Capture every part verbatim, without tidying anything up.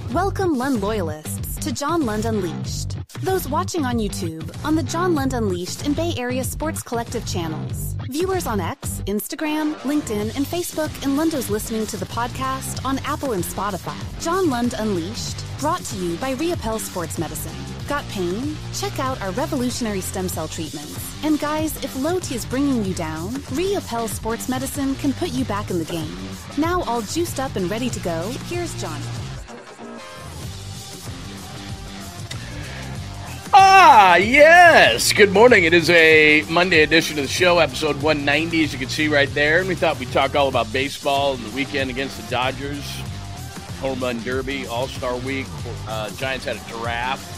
Welcome, Lund loyalists, to John Lund Unleashed. Those watching on YouTube, on the John Lund Unleashed and Bay Area Sports Collective channels. Viewers on X, Instagram, LinkedIn, and Facebook, and Lundos listening to the podcast on Apple and Spotify. John Lund Unleashed, brought to you by Riopel Sports Medicine. Got pain? Check out our revolutionary stem cell treatments. And guys, if low T is bringing you down, Riopel Sports Medicine can put you back in the game. Now all juiced up and ready to go, here's Johnny. Ah, yes. Good morning. It is a Monday edition of the show, episode one ninety, as you can see right there. And we thought we'd talk all about baseball and the weekend against the Dodgers. Home Run Derby, All-Star Week. Uh, Giants had a draft.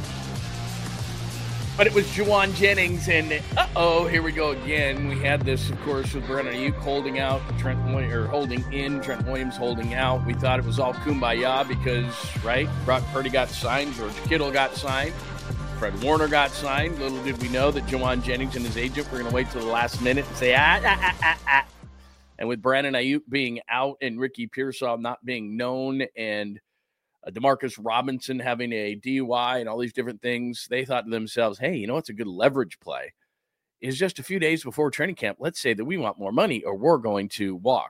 But it was Jauan Jennings, and uh-oh, here we go again. We had this, of course, with Brandon Aiyuk holding out, Trent or holding in, Trent Williams holding out. We thought it was all kumbaya because, right, Brock Purdy got signed, George Kittle got signed. Fred Warner got signed. Little did we know that Jauan Jennings and his agent were going to wait till the last minute and say, ah, ah, ah, ah, ah. And with Brandon Aiyuk being out and Ricky Pearsall not being known and uh, Demarcus Robinson having a D U I and all these different things, they thought to themselves, hey, you know what's a good leverage play? Is just a few days before training camp, let's say that we want more money or we're going to walk.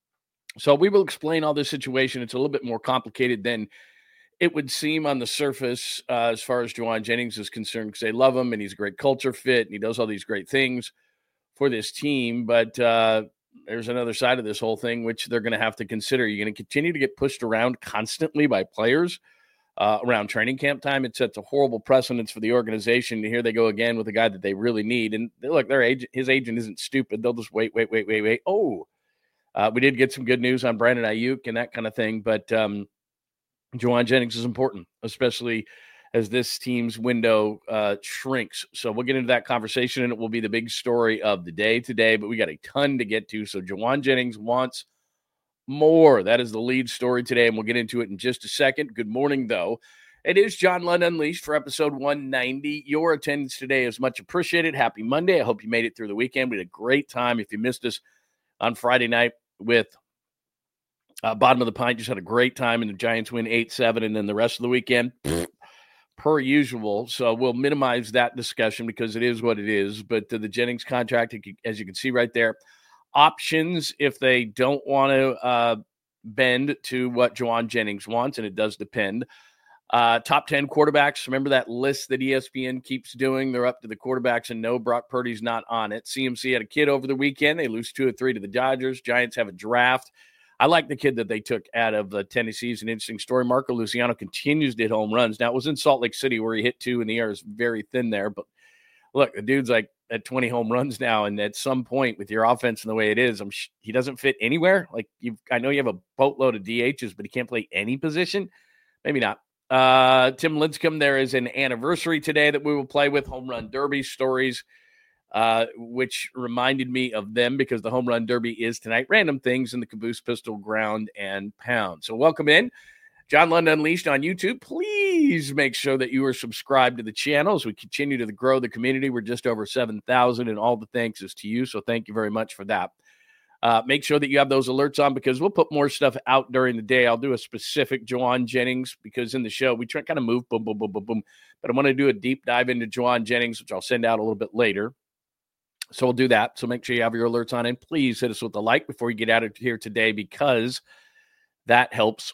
So we will explain all this situation. It's a little bit more complicated than it would seem on the surface uh, as far as Jauan Jennings is concerned, because they love him and he's a great culture fit and he does all these great things for this team. But uh, there's another side of this whole thing, which they're going to have to consider. You're going to continue to get pushed around constantly by players uh, around training camp time. It sets a horrible precedence for the organization. And here they go again with a guy that they really need. And look, their agent, his agent isn't stupid. They'll just wait, wait, wait, wait, wait. Oh, uh, we did get some good news on Brandon Aiyuk and that kind of thing. But, um, Jauan Jennings is important, especially as this team's window uh, shrinks. So we'll get into that conversation, and it will be the big story of the day today. But we got a ton to get to. So Jauan Jennings wants more. That is the lead story today, and we'll get into it in just a second. Good morning, though. It is John Lund Unleashed for episode one ninety. Your attendance today is much appreciated. Happy Monday. I hope you made it through the weekend. We had a great time. If you missed us on Friday night with Uh, bottom of the pint, just had a great time, and the Giants win eight seven, and then the rest of the weekend, pfft, per usual. So we'll minimize that discussion because it is what it is. But uh, the Jennings contract, as you can see right there, options if they don't want to uh, bend to what Jauan Jennings wants, and it does depend. Uh, top ten quarterbacks. Remember that list that E S P N keeps doing? They're up to the quarterbacks, and no, Brock Purdy's not on it. C M C had a kid over the weekend. They lose two or three to the Dodgers. Giants have a draft. I like the kid that they took out of uh, Tennessee. It's an interesting story. Marco Luciano continues to hit home runs. Now, it was in Salt Lake City where he hit two, and the air is very thin there. But look, the dude's like at twenty home runs now, and at some point with your offense and the way it is, I'm sh- he doesn't fit anywhere. Like you, I know you have a boatload of D Hs, but he can't play any position. Maybe not. Uh, Tim Lincecum, there is an anniversary today that we will play with Home Run Derby stories. Uh, which reminded me of them because the Home Run Derby is tonight. Random things in the Caboose Pistol Ground and Pound. So welcome in. John Lund Unleashed on YouTube. Please make sure that you are subscribed to the channel as we continue to grow the community. We're just over seven thousand, and all the thanks is to you. So thank you very much for that. Uh, make sure that you have those alerts on because we'll put more stuff out during the day. I'll do a specific Jauan Jennings because in the show we try to kind of move boom, boom, boom, boom, boom. But I want to do a deep dive into Jauan Jennings, which I'll send out a little bit later. So we'll do that. So make sure you have your alerts on, and please hit us with a like before you get out of here today because that helps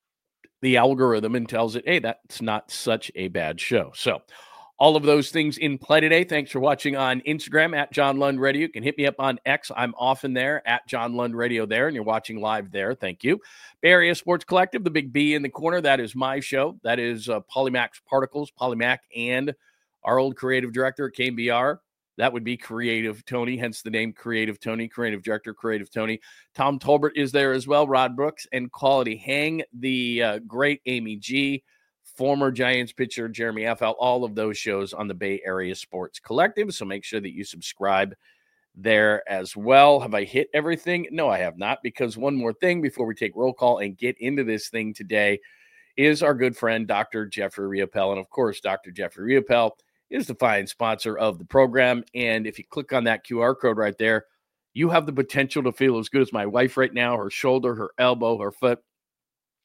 the algorithm and tells it, hey, that's not such a bad show. So all of those things in play today. Thanks for watching on Instagram at John Lund Radio. You can hit me up on X. I'm often there at John Lund Radio there, and you're watching live there. Thank you. Bay Area Sports Collective, the big B in the corner. That is my show. That is uh, Polymax Particles, Polymac, and our old creative director at K M B R. That would be Creative Tony, hence the name Creative Tony, Creative Director, Creative Tony. Tom Tolbert is there as well, Rod Brooks, and Quality Hang, the uh, great Amy G, former Giants pitcher Jeremy F L, all of those shows on the Bay Area Sports Collective. So make sure that you subscribe there as well. Have I hit everything? No, I have not, because one more thing before we take roll call and get into this thing today is our good friend, Doctor Jeffrey Riopel. And of course, Doctor Jeffrey Riopel is the fine sponsor of the program. And if you click on that Q R code right there, you have the potential to feel as good as my wife right now, her shoulder, her elbow, her foot.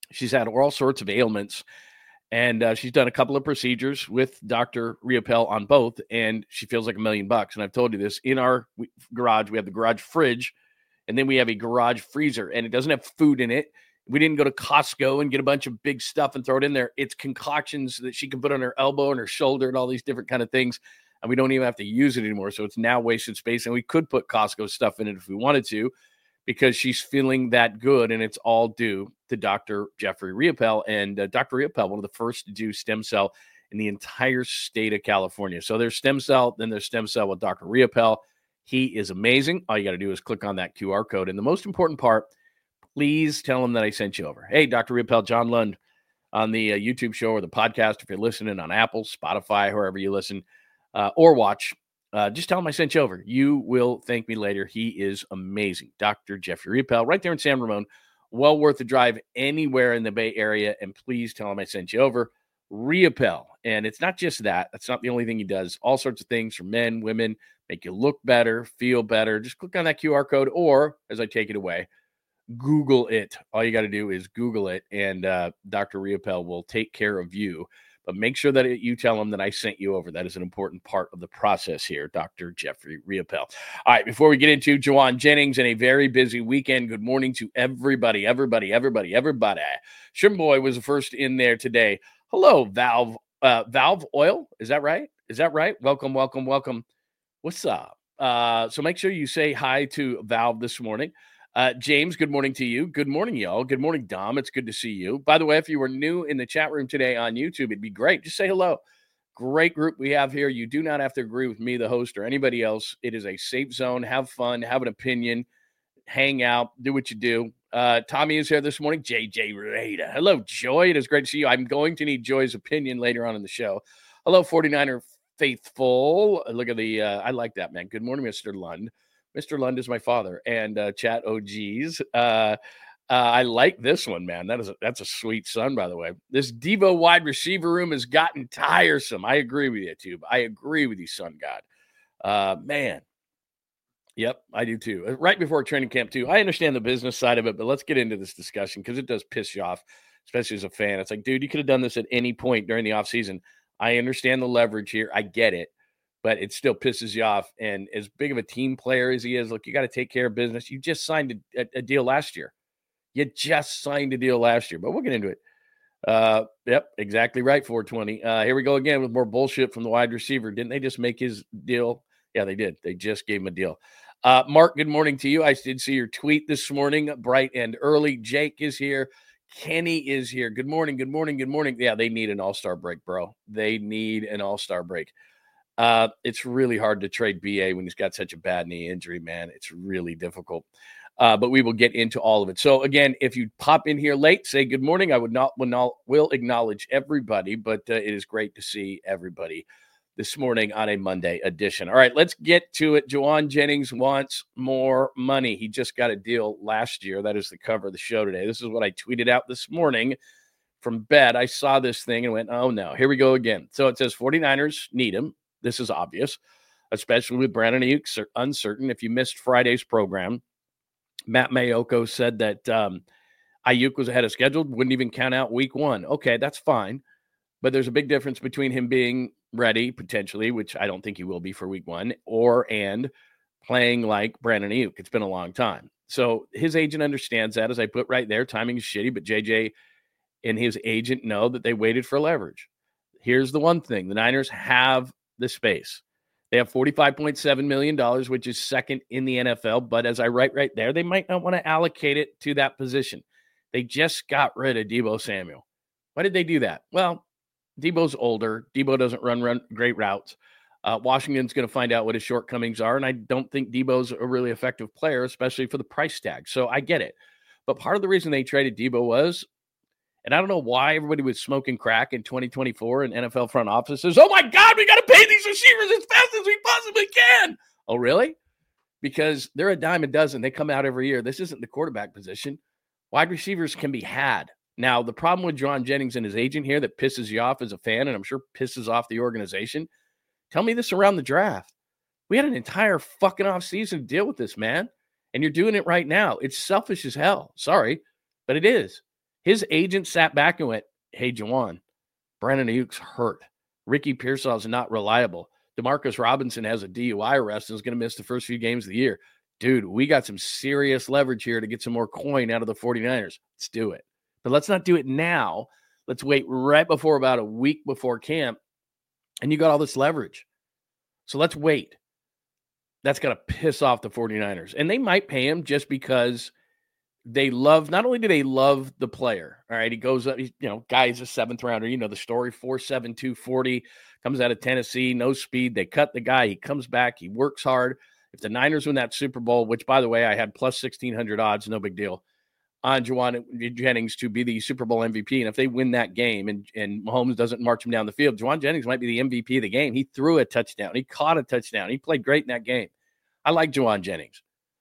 She's had all sorts of ailments, and uh, she's done a couple of procedures with Doctor Riopel on both, and she feels like a million bucks. And I've told you this, in our garage, we have the garage fridge, and then we have a garage freezer, and it doesn't have food in it. We didn't go to Costco and get a bunch of big stuff and throw it in there. It's concoctions that she can put on her elbow and her shoulder and all these different kind of things, and we don't even have to use it anymore. So it's now wasted space, and we could put Costco stuff in it if we wanted to, because she's feeling that good, and it's all due to Doctor Jeffrey Riopel. And uh, Doctor Riopel, one of the first to do stem cell in the entire state of California. So there's stem cell, then there's stem cell with Doctor Riopel. He is amazing. All you got to do is click on that Q R code. And the most important part, please tell him that I sent you over. Hey, Doctor Riopel, John Lund on the uh, YouTube show or the podcast, if you're listening on Apple, Spotify, wherever you listen uh, or watch. Uh, just tell him I sent you over. You will thank me later. He is amazing. Doctor Jeffrey Riopel, right there in San Ramon. Well worth the drive anywhere in the Bay Area. And please tell him I sent you over. Riopel. And it's not just that. That's not the only thing he does. All sorts of things for men, women, make you look better, feel better. Just click on that Q R code, or as I take it away, Google it. All you got to do is Google it, and uh, Doctor Riopel will take care of you. But make sure that it, you tell him that I sent you over. That is an important part of the process here, Doctor Jeffrey Riopel. All right, before we get into Jauan Jennings and a very busy weekend, good morning to everybody, everybody, everybody, everybody. Shimboy was the first in there today. Hello, Valve uh, Valve Oil. Is that right? Is that right? Welcome, welcome, welcome. What's up? Uh, so make sure you say hi to Valve this morning. Uh, James, good morning to you. Good morning, y'all. Good morning, Dom. It's good to see you. By the way, if you were new in the chat room today on YouTube, it'd be great. Just say hello. Great group we have here. You do not have to agree with me, the host, or anybody else. It is a safe zone. Have fun. Have an opinion. Hang out. Do what you do. Uh, Tommy is here this morning. J J Rada. Hello, Joy. It is great to see you. I'm going to need Joy's opinion later on in the show. Hello, forty-niner Faithful. Look at the, uh, I like that, man. Good morning, Mister Lund. Mister Lund is my father, and uh, chat O Gs. Uh, uh, I like this one, man. That is a, that's a sweet son, by the way. This Devo wide receiver room has gotten tiresome. I agree with you, Tube. I agree with you, son God. Uh, man. Yep, I do too. Right before training camp, too. I understand the business side of it, but let's get into this discussion because it does piss you off, especially as a fan. It's like, dude, you could have done this at any point during the offseason. I understand the leverage here. I get it. But it still pisses you off. And as big of a team player as he is, look, you got to take care of business. You just signed a, a, a deal last year. You just signed a deal last year, but we'll get into it. Uh, yep, exactly right, four twenty. Uh, here we go again with more bullshit from the wide receiver. Didn't they just make his deal? Yeah, they did. They just gave him a deal. Uh, Mark, good morning to you. I did see your tweet this morning, bright and early. Jake is here. Kenny is here. Good morning, good morning, good morning. Yeah, they need an all-star break, bro. They need an all-star break. Uh, it's really hard to trade B A when he's got such a bad knee injury, man. It's really difficult. Uh, but we will get into all of it. So again, if you pop in here late, say good morning. I would not, will, not, will acknowledge everybody, but uh, it is great to see everybody this morning on a Monday edition. All right, let's get to it. Jauan Jennings wants more money. He just got a deal last year. That is the cover of the show today. This is what I tweeted out this morning from bed. I saw this thing and went, oh no, here we go again. So it says forty-niners need him. This is obvious, especially with Brandon Aiyuk uncertain. If you missed Friday's program, Matt Mayoko said that um, Aiyuk was ahead of schedule, wouldn't even count out week one. Okay, that's fine. But there's a big difference between him being ready, potentially, which I don't think he will be for week one, or and playing like Brandon Aiyuk. It's been a long time. So his agent understands that, as I put right there. Timing is shitty, but J J and his agent know that they waited for leverage. Here's the one thing. The Niners have the space. They have forty-five point seven million dollars, which is second in the N F L. But as I write right there, they might not want to allocate it to that position. They just got rid of Deebo Samuel. Why did they do that? Well, Deebo's older. Deebo doesn't run, run great routes. Uh, Washington's going to find out what his shortcomings are. And I don't think Deebo's a really effective player, especially for the price tag. So I get it. But part of the reason they traded Deebo was, and I don't know why everybody was smoking crack in twenty twenty-four in N F L front offices. Oh, my God, we got to pay these receivers as fast as we possibly can. Oh, really? Because they're a dime a dozen. They come out every year. This isn't the quarterback position. Wide receivers can be had. Now, the problem with Jauan Jennings and his agent here that pisses you off as a fan, and I'm sure pisses off the organization, tell me this around the draft. We had an entire fucking offseason to deal with this, man. And you're doing it right now. It's selfish as hell. Sorry, but it is. His agent sat back and went, hey, Juwan, Brandon Ayuk's hurt. Ricky Pearsall is not reliable. Demarcus Robinson has a D U I arrest and is going to miss the first few games of the year. Dude, we got some serious leverage here to get some more coin out of the 49ers. Let's do it. But let's not do it now. Let's wait right before about a week before camp, and you got all this leverage. So let's wait. That's going to piss off the 49ers. And they might pay him just because they love, not only do they love the player, all right, he goes up, you know, guy's a seventh rounder, you know the story, four seven, two forty, comes out of Tennessee, no speed. They cut the guy. He comes back. He works hard. If the Niners win that Super Bowl, which, by the way, I had plus sixteen hundred odds, no big deal, on Juwan Jennings to be the Super Bowl M V P. And if they win that game and, and Mahomes doesn't march him down the field, Juwan Jennings might be the M V P of the game. He threw a touchdown. He caught a touchdown. He played great in that game. I like Juwan Jennings.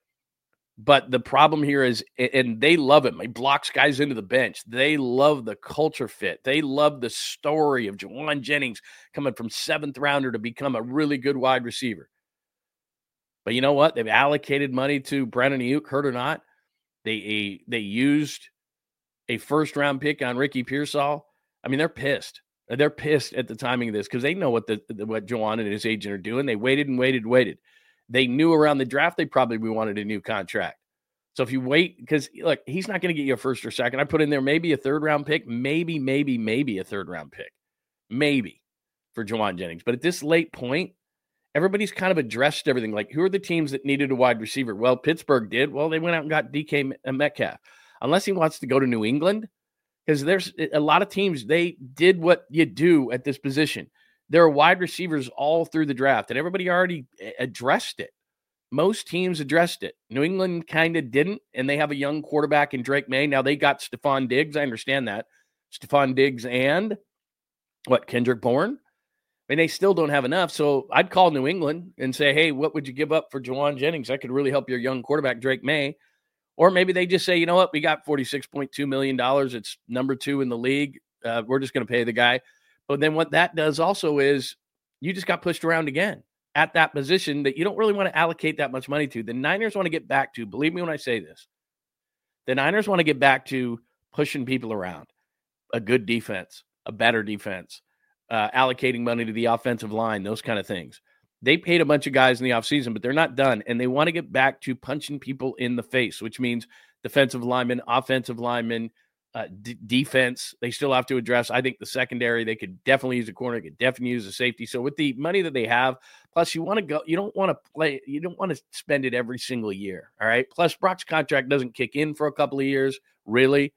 But the problem here is, and they love him. He blocks guys into the bench. They love the culture fit. They love the story of Juwan Jennings coming from seventh rounder to become a really good wide receiver. But you know what? They've allocated money to Brandon Ayuk, hurt or not. They they used a first-round pick on Ricky Pearsall. I mean, they're pissed. They're pissed at the timing of this because they know what the what Juwan and his agent are doing. They waited and waited and waited. They knew around the draft they probably wanted a new contract. So if you wait, because, look, he's not going to get you a first or second. I put in there maybe a third-round pick, maybe, maybe, maybe a third-round pick, maybe for Juwan Jennings. But at this late point, everybody's kind of addressed everything. Like, who are the teams that needed a wide receiver? Well, Pittsburgh did. Well, they went out and got D K Metcalf. Unless he wants to go to New England, because there's a lot of teams, they did what you do at this position. There are wide receivers all through the draft, and everybody already addressed it. Most teams addressed it. New England kind of didn't, and they have a young quarterback in Drake May. Now, they got Stephon Diggs. I understand that. Stephon Diggs and, what, Kendrick Bourne? I mean, they still don't have enough, so I'd call New England and say, hey, what would you give up for Juwan Jennings? That could really help your young quarterback, Drake May. Or maybe they just say, you know what, we got forty-six point two million dollars. It's number two in the league. Uh, we're just going to pay the guy. But then what that does also is you just got pushed around again at that position that you don't really want to allocate that much money to. The Niners want to get back to, believe me when I say this, the Niners want to get back to pushing people around, a good defense, a better defense, uh, allocating money to the offensive line, those kind of things. They paid a bunch of guys in the offseason, but they're not done, and they want to get back to punching people in the face, which means defensive linemen, offensive linemen, Uh, d- defense, they still have to address. I think the secondary, they could definitely use a corner, they could definitely use a safety. So with the money that they have, plus you want to go, you don't want to play, you don't want to spend it every single year. All right. Plus Brock's contract doesn't kick in for a couple of years, really.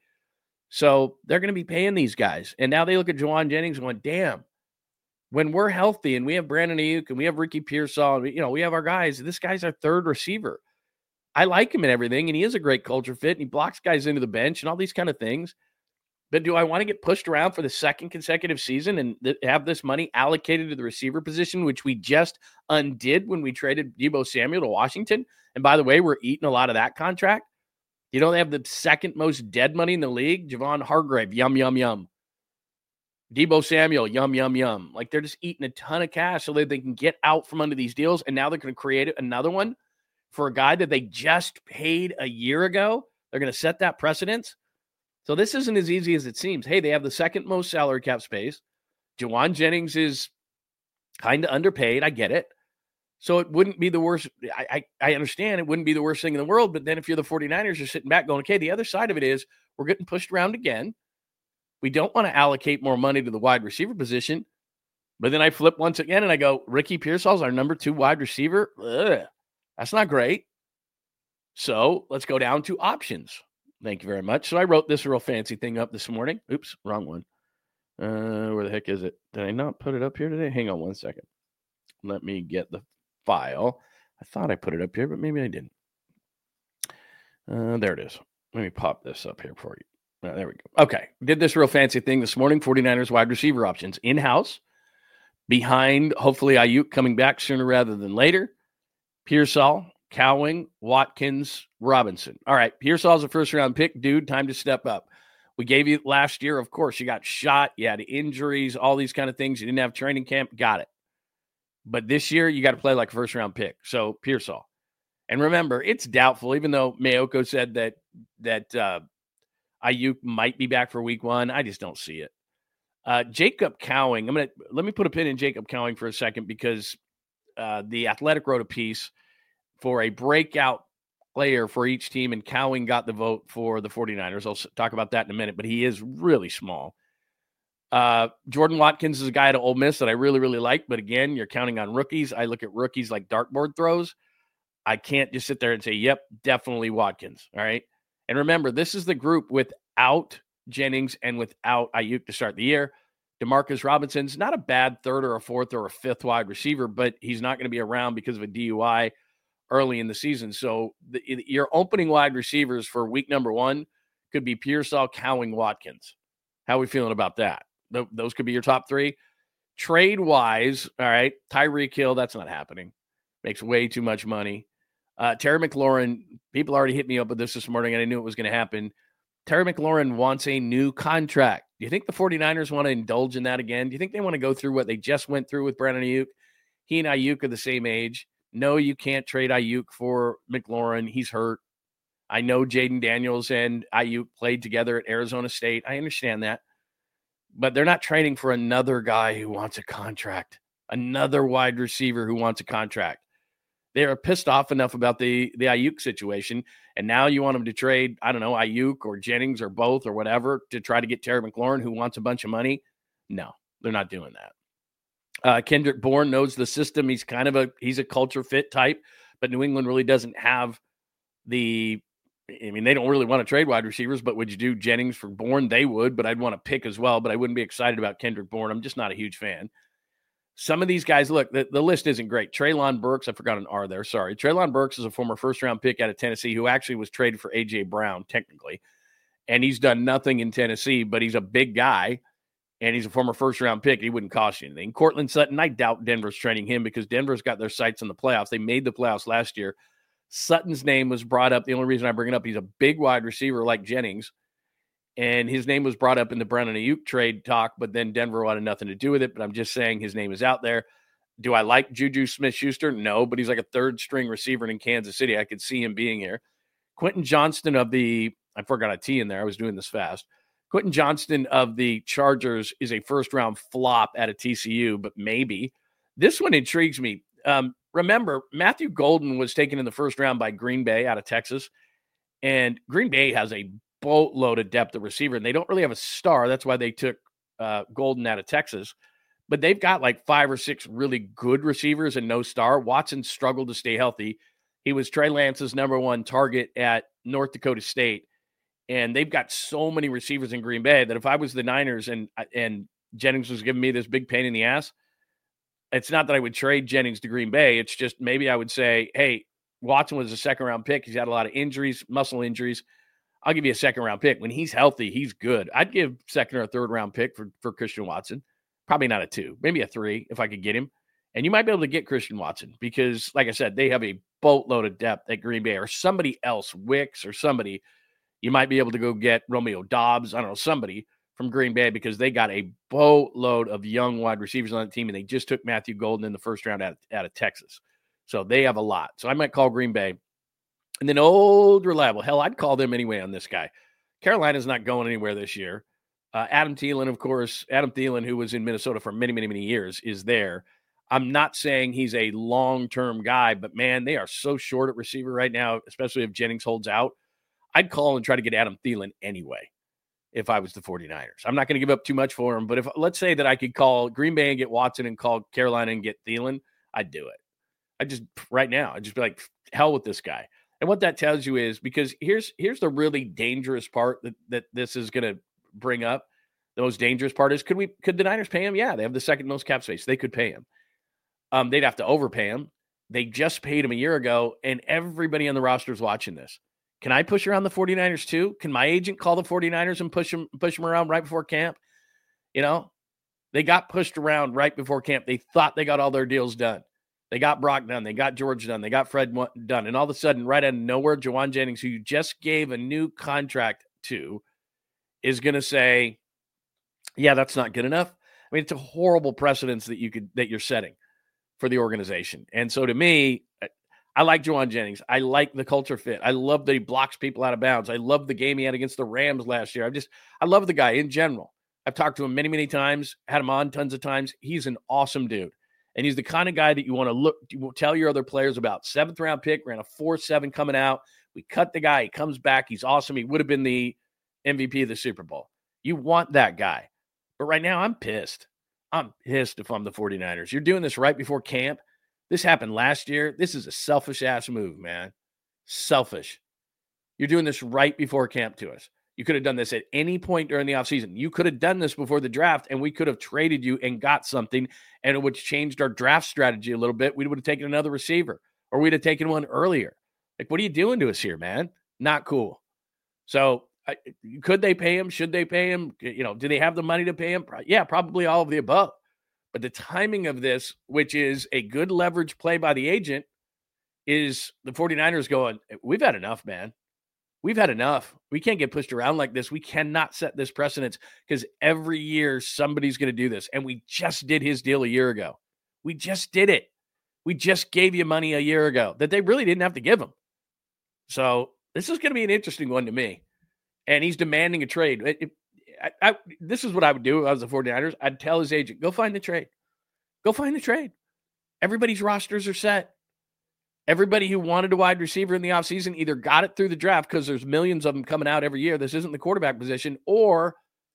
So they're going to be paying these guys. And now they look at Juwan Jennings going, damn, when we're healthy and we have Brandon Ayuk and we have Ricky Pearsall, and we, you know, we have our guys, this guy's our third receiver. I like him and everything, and he is a great culture fit, and he blocks guys into the bench and all these kind of things. But do I want to get pushed around for the second consecutive season and th- have this money allocated to the receiver position, which we just undid when we traded Deebo Samuel to Washington? And by the way, we're eating a lot of that contract. You know, they have the second most dead money in the league. Javon Hargrave, yum, yum, yum. Deebo Samuel, yum, yum, yum. Like, they're just eating a ton of cash so that they can get out from under these deals, and now they're going to create another one for a guy that they just paid a year ago. They're going to set that precedence. So this isn't as easy as it seems. Hey, they have the second most salary cap space. Juwan Jennings is kind of underpaid. I get it. So it wouldn't be the worst. I, I I understand it wouldn't be the worst thing in the world. But then if you're the 49ers, you're sitting back going, okay, the other side of it is we're getting pushed around again. We don't want to allocate more money to the wide receiver position. But then I flip once again and I go, Ricky Pearsall's our number two wide receiver. Ugh. That's not great. So let's go down to options. Thank you very much. So I wrote this real fancy thing up this morning. Oops, wrong one. Uh, where the heck is it? Did I not put it up here today? Hang on one second. Let me get the file. I thought I put it up here, but maybe I didn't. Uh, there it is. Let me pop this up here for you. Uh, there we go. Okay. Did this real fancy thing this morning. 49ers wide receiver options in-house. Behind, hopefully, Ayuk coming back sooner rather than later. Pearsall, Cowing, Watkins, Robinson. All right, Pearsall's a first-round pick. Dude, time to step up. We gave you last year, of course. You got shot. You had injuries, all these kind of things. You didn't have training camp. Got it. But this year, you got to play like a first-round pick. So, Pearsall. And remember, it's doubtful, even though Mayoko said that that uh, Ayuk might be back for week one. I just don't see it. Uh, Jacob Cowing, I'm going to let me put a pin in Jacob Cowing for a second because uh, the Athletic wrote a piece for a breakout player for each team, and Cowing got the vote for the 49ers. I'll talk about that in a minute, but he is really small. Uh, Jordan Watkins is a guy at Ole Miss that I really, really like, but again, you're counting on rookies. I look at rookies like dartboard throws. I can't just sit there and say, yep, definitely Watkins, all right? And remember, this is the group without Jennings and without Ayuk to start the year. Demarcus Robinson's not a bad third or a fourth or a fifth wide receiver, but he's not going to be around because of a D U I early in the season. So the, your opening wide receivers for week number one could be Pearsall, Cowing, Watkins. How are we feeling about that? Th- those could be your top three. Trade-wise, all right, Tyreek Hill, that's not happening. Makes way too much money. Uh, Terry McLaurin, people already hit me up with this this morning, and I knew it was going to happen. Terry McLaurin wants a new contract. Do you think the 49ers want to indulge in that again? Do you think they want to go through what they just went through with Brandon Ayuk? He and Ayuk are the same age. No, you can't trade Ayuk for McLaurin. He's hurt. I know Jaden Daniels and Ayuk played together at Arizona State. I understand that. But they're not trading for another guy who wants a contract, another wide receiver who wants a contract. They are pissed off enough about the, the Ayuk situation, and now you want them to trade, I don't know, Ayuk or Jennings or both or whatever to try to get Terry McLaurin, who wants a bunch of money? No, they're not doing that. Uh, Kendrick Bourne knows the system. He's kind of a he's a culture fit type, but New England really doesn't have the – I mean, they don't really want to trade wide receivers, but would you do Jennings for Bourne? They would, but I'd want to pick as well, but I wouldn't be excited about Kendrick Bourne. I'm just not a huge fan. Some of these guys, look, the, the list isn't great. Treylon Burks, I forgot an R there, sorry. Treylon Burks is a former first-round pick out of Tennessee who actually was traded for A J. Brown, technically. And he's done nothing in Tennessee, but he's a big guy, and he's a former first-round pick. He wouldn't cost you anything. Cortland Sutton, I doubt Denver's trading him because Denver's got their sights on the playoffs. They made the playoffs last year. Sutton's name was brought up. The only reason I bring it up, he's a big wide receiver like Jennings. And his name was brought up in the Brandon Ayuk trade talk, but then Denver wanted nothing to do with it. But I'm just saying his name is out there. Do I like Juju Smith-Schuster? No, but he's like a third-string receiver in Kansas City. I could see him being here. Quentin Johnston of the – I forgot a T in there. I was doing this fast. Quentin Johnston of the Chargers is a first-round flop at a T C U, but maybe. This one intrigues me. Um, remember, Matthew Golden was taken in the first round by Green Bay out of Texas, and Green Bay has a boatload of depth of receiver, and they don't really have a star. That's why they took uh, Golden out of Texas. But they've got like five or six really good receivers and no star. Watson struggled to stay healthy. He was Trey Lance's number one target at North Dakota State. And they've got so many receivers in Green Bay that if I was the Niners and and Jennings was giving me this big pain in the ass, it's not that I would trade Jennings to Green Bay. It's just maybe I would say, hey, Watson was a second-round pick. He's had a lot of injuries, muscle injuries. I'll give you a second-round pick. When he's healthy, he's good. I'd give second or a third-round pick for, for Christian Watson. Probably not a two, maybe a three if I could get him. And you might be able to get Christian Watson because, like I said, they have a boatload of depth at Green Bay or somebody else, Wicks or somebody. You might be able to go get Romeo Dobbs, I don't know, somebody from Green Bay because they got a boatload of young wide receivers on the team, and they just took Matthew Golden in the first round out of, out of Texas. So they have a lot. So I might call Green Bay. And then old reliable. Hell, I'd call them anyway on this guy. Carolina's not going anywhere this year. Uh, Adam Thielen, of course, Adam Thielen, who was in Minnesota for many, many, many years, is there. I'm not saying he's a long-term guy, but, man, they are so short at receiver right now, especially if Jennings holds out. I'd call and try to get Adam Thielen anyway if I was the 49ers. I'm not going to give up too much for him, but if let's say that I could call Green Bay and get Watson and call Carolina and get Thielen, I'd do it. I just right now, I'd just be like, hell with this guy. And what that tells you is because here's here's the really dangerous part that, that this is going to bring up. The most dangerous part is could we could the Niners pay him? Yeah, they have the second most cap space. They could pay him. Um, they'd have to overpay him. They just paid him a year ago, and everybody on the roster is watching this. Can I push around the 49ers too? Can my agent call the 49ers and push them push them around right before camp? You know, they got pushed around right before camp. They thought they got all their deals done. They got Brock done. They got George done. They got Fred done. And all of a sudden, right out of nowhere, Jawan Jennings, who you just gave a new contract to, is going to say, yeah, that's not good enough. I mean, it's a horrible precedence that you could that you're setting for the organization. And so to me, I like Jauan Jennings. I like the culture fit. I love that he blocks people out of bounds. I love the game he had against the Rams last year. I just, I love the guy in general. I've talked to him many, many times, had him on tons of times. He's an awesome dude. And he's the kind of guy that you want to look, you tell your other players about. Seventh round pick, ran a four seven coming out. We cut the guy. He comes back. He's awesome. He would have been the M V P of the Super Bowl. You want that guy. But right now, I'm pissed. I'm pissed if I'm the 49ers. You're doing this right before camp. This happened last year. This is a selfish-ass move, man. Selfish. You're doing this right before camp to us. You could have done this at any point during the offseason. You could have done this before the draft, and we could have traded you and got something, and it would have changed our draft strategy a little bit. We would have taken another receiver, or we'd have taken one earlier. Like, what are you doing to us here, man? Not cool. So, I, could they pay him? Should they pay him? You know, do they have the money to pay him? Yeah, probably all of the above. But the timing of this, which is a good leverage play by the agent, is the 49ers going, we've had enough, man. We've had enough. We can't get pushed around like this. We cannot set this precedence because every year somebody's going to do this. And we just did his deal a year ago. We just did it. We just gave you money a year ago that they really didn't have to give him. So this is going to be an interesting one to me. And he's demanding a trade. It, it, I, I, this is what I would do if I was the 49ers. I'd tell his agent, go find the trade. Go find the trade. Everybody's rosters are set. Everybody who wanted a wide receiver in the offseason either got it through the draft because there's millions of them coming out every year. This isn't the quarterback position. Or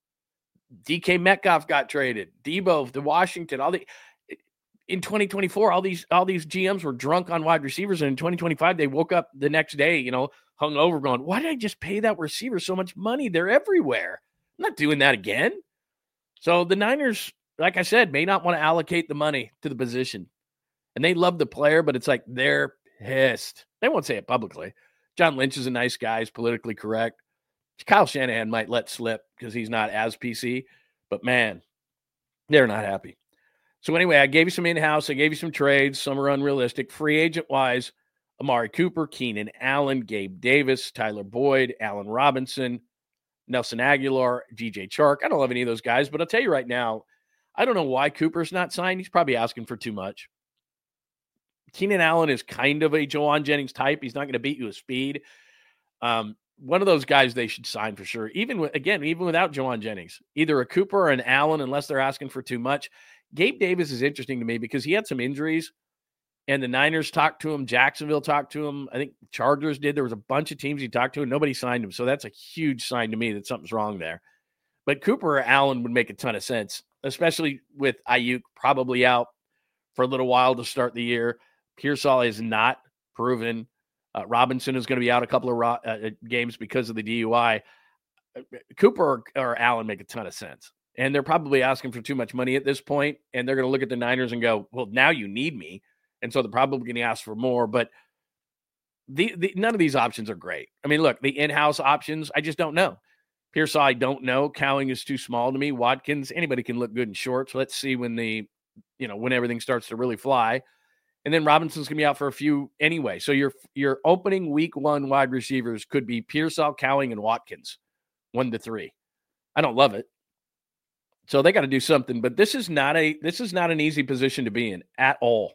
D K Metcalf got traded. Debo to Washington. All the in twenty twenty-four, all these all these G Ms were drunk on wide receivers. And in twenty twenty-five, they woke up the next day, you know, hung over going, why did I just pay that receiver so much money? They're everywhere. I'm not doing that again. So the Niners, like I said, may not want to allocate the money to the position. And they love the player, but it's like they're pissed. They won't say it publicly. John Lynch is a nice guy. He's politically correct. Kyle Shanahan might let slip because he's not as P C. But, man, they're not happy. So, anyway, I gave you some in-house. I gave you some trades. Some are unrealistic. Free agent-wise, Amari Cooper, Keenan Allen, Gabe Davis, Tyler Boyd, Allen Robinson, Nelson Aguilar, D J Chark. I don't love any of those guys, but I'll tell you right now, I don't know why Cooper's not signed. He's probably asking for too much. Keenan Allen is kind of a Jauan Jennings type. He's not going to beat you with speed. Um, one of those guys they should sign for sure. Even with, again, even without Jauan Jennings, either a Cooper or an Allen, unless they're asking for too much. Gabe Davis is interesting to me because he had some injuries, and the Niners talked to him. Jacksonville talked to him. I think Chargers did. There was a bunch of teams he talked to, and nobody signed him. So that's a huge sign to me that something's wrong there. But Cooper or Allen would make a ton of sense, especially with Ayuk probably out for a little while to start the year. Pearsall is not proven. Uh, Robinson is going to be out a couple of ro- uh, games because of the D U I. Cooper or, or Allen make a ton of sense. And they're probably asking for too much money at this point, and they're going to look at the Niners and go, well, now you need me. And so they're probably going to ask for more. But the, the none of these options are great. I mean, look, the in-house options, I just don't know. Pearsall, I don't know. Cowing is too small to me. Watkins, anybody can look good in shorts. Let's see when the, you know, when everything starts to really fly. And then Robinson's going to be out for a few anyway. So your your opening week one wide receivers could be Pearsall, Cowing, and Watkins, one to three. I don't love it. So they got to do something. But this is not a this is not an easy position to be in at all.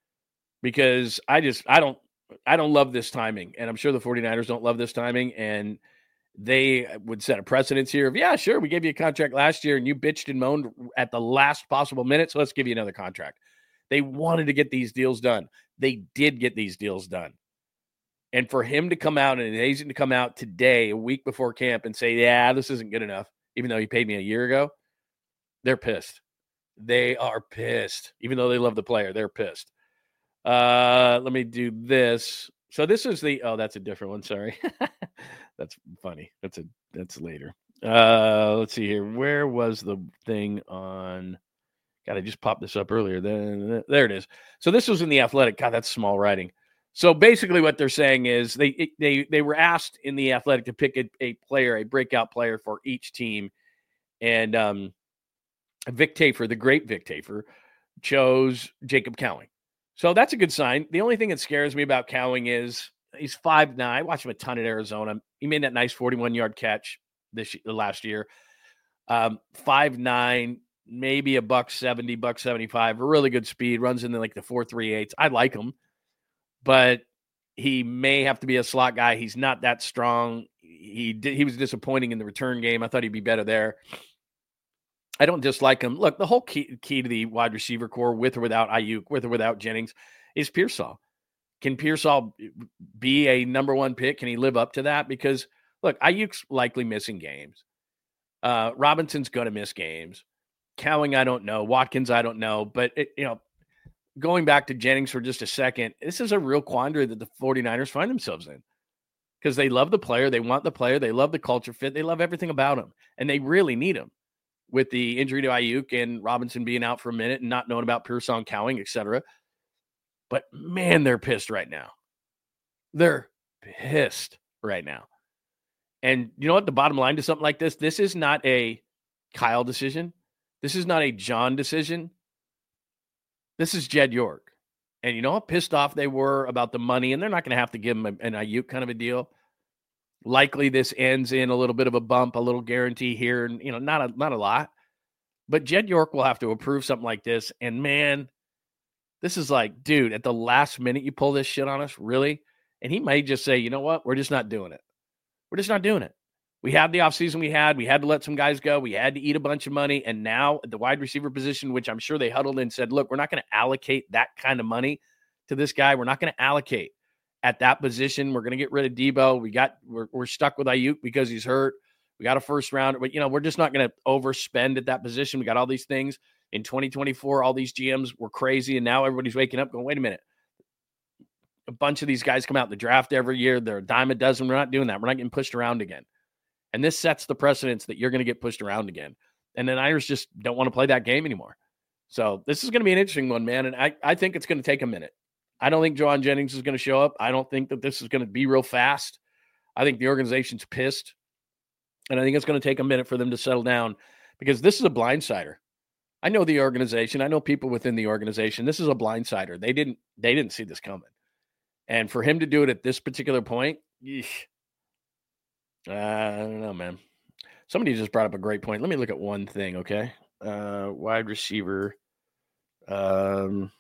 Because I just I don't I don't love this timing. And I'm sure the 49ers don't love this timing. And they would set a precedence here of, yeah, sure, we gave you a contract last year and you bitched and moaned at the last possible minute. So let's give you another contract. They wanted to get these deals done. They did get these deals done. And for him to come out and an agent to come out today, a week before camp, and say, yeah, this isn't good enough, even though he paid me a year ago, they're pissed. They are pissed. Even though they love the player, they're pissed. Uh, let me do this. So this is the, oh, that's a different one. Sorry. That's funny. That's a, that's later. Uh, let's see here. Where was the thing on... God, I just popped this up earlier. There it is. So this was in The Athletic. God, that's small writing. So basically what they're saying is they they they were asked in The Athletic to pick a, a player, a breakout player for each team. And um, Vic Tafur, the great Vic Tafur, chose Jacob Cowing. So that's a good sign. The only thing that scares me about Cowing is he's five nine. I watched him a ton at Arizona. He made that nice forty-one-yard catch this last year. Um, five nine. Maybe a buck seventy, buck seventy-five, a really good speed, runs in the, like the four three eights. I like him, but he may have to be a slot guy. He's not that strong. He did, he was disappointing in the return game. I thought he'd be better there. I don't dislike him. Look, the whole key, key to the wide receiver core, with or without Ayuk, with or without Jennings, is Pearsall. Can Pearsall be a number one pick? Can he live up to that? Because, look, Ayuk's likely missing games. Uh, Robinson's going to miss games. Cowing, I don't know. Watkins, I don't know. But, it, you know, going back to Jennings for just a second, this is a real quandary that the 49ers find themselves in. Because they love the player. They want the player. They love the culture fit. They love everything about him. And they really need him. With the injury to Ayuk and Robinson being out for a minute and not knowing about Pearsall and Cowing, et cetera. But, man, they're pissed right now. They're pissed right now. And you know what? The bottom line to something like this, this is not a Kyle decision. This is not a John decision. This is Jed York. And you know how pissed off they were about the money, and they're not going to have to give him an Ayuk kind of a deal. Likely this ends in a little bit of a bump, a little guarantee here, and you know, not a not a lot. But Jed York will have to approve something like this. And man, this is like, dude, at the last minute you pull this shit on us, really? And he may just say, you know what? We're just not doing it. We're just not doing it. We had the offseason we had. We had to let some guys go. We had to eat a bunch of money. And now at the wide receiver position, which I'm sure they huddled and said, look, we're not going to allocate that kind of money to this guy. We're not going to allocate at that position. We're going to get rid of Debo. We got, we're, we're stuck with Ayuk because he's hurt. We got a first round, but you know, we're just not going to overspend at that position. We got all these things in twenty twenty-four. All these G Ms were crazy. And now everybody's waking up going, wait a minute. A bunch of these guys come out in the draft every year. They're a dime a dozen. We're not doing that. We're not getting pushed around again. And this sets the precedence that you're going to get pushed around again. And the Niners just don't want to play that game anymore. So this is going to be an interesting one, man. And I, I think it's going to take a minute. I don't think Jauan Jennings is going to show up. I don't think that this is going to be real fast. I think the organization's pissed. And I think it's going to take a minute for them to settle down because this is a blindsider. I know the organization. I know people within the organization. This is a blindsider. They didn't, they didn't see this coming. And for him to do it at this particular point, yeesh, uh, I don't know, man. Somebody just brought up a great point. Let me look at one thing, okay? Uh, wide receiver um,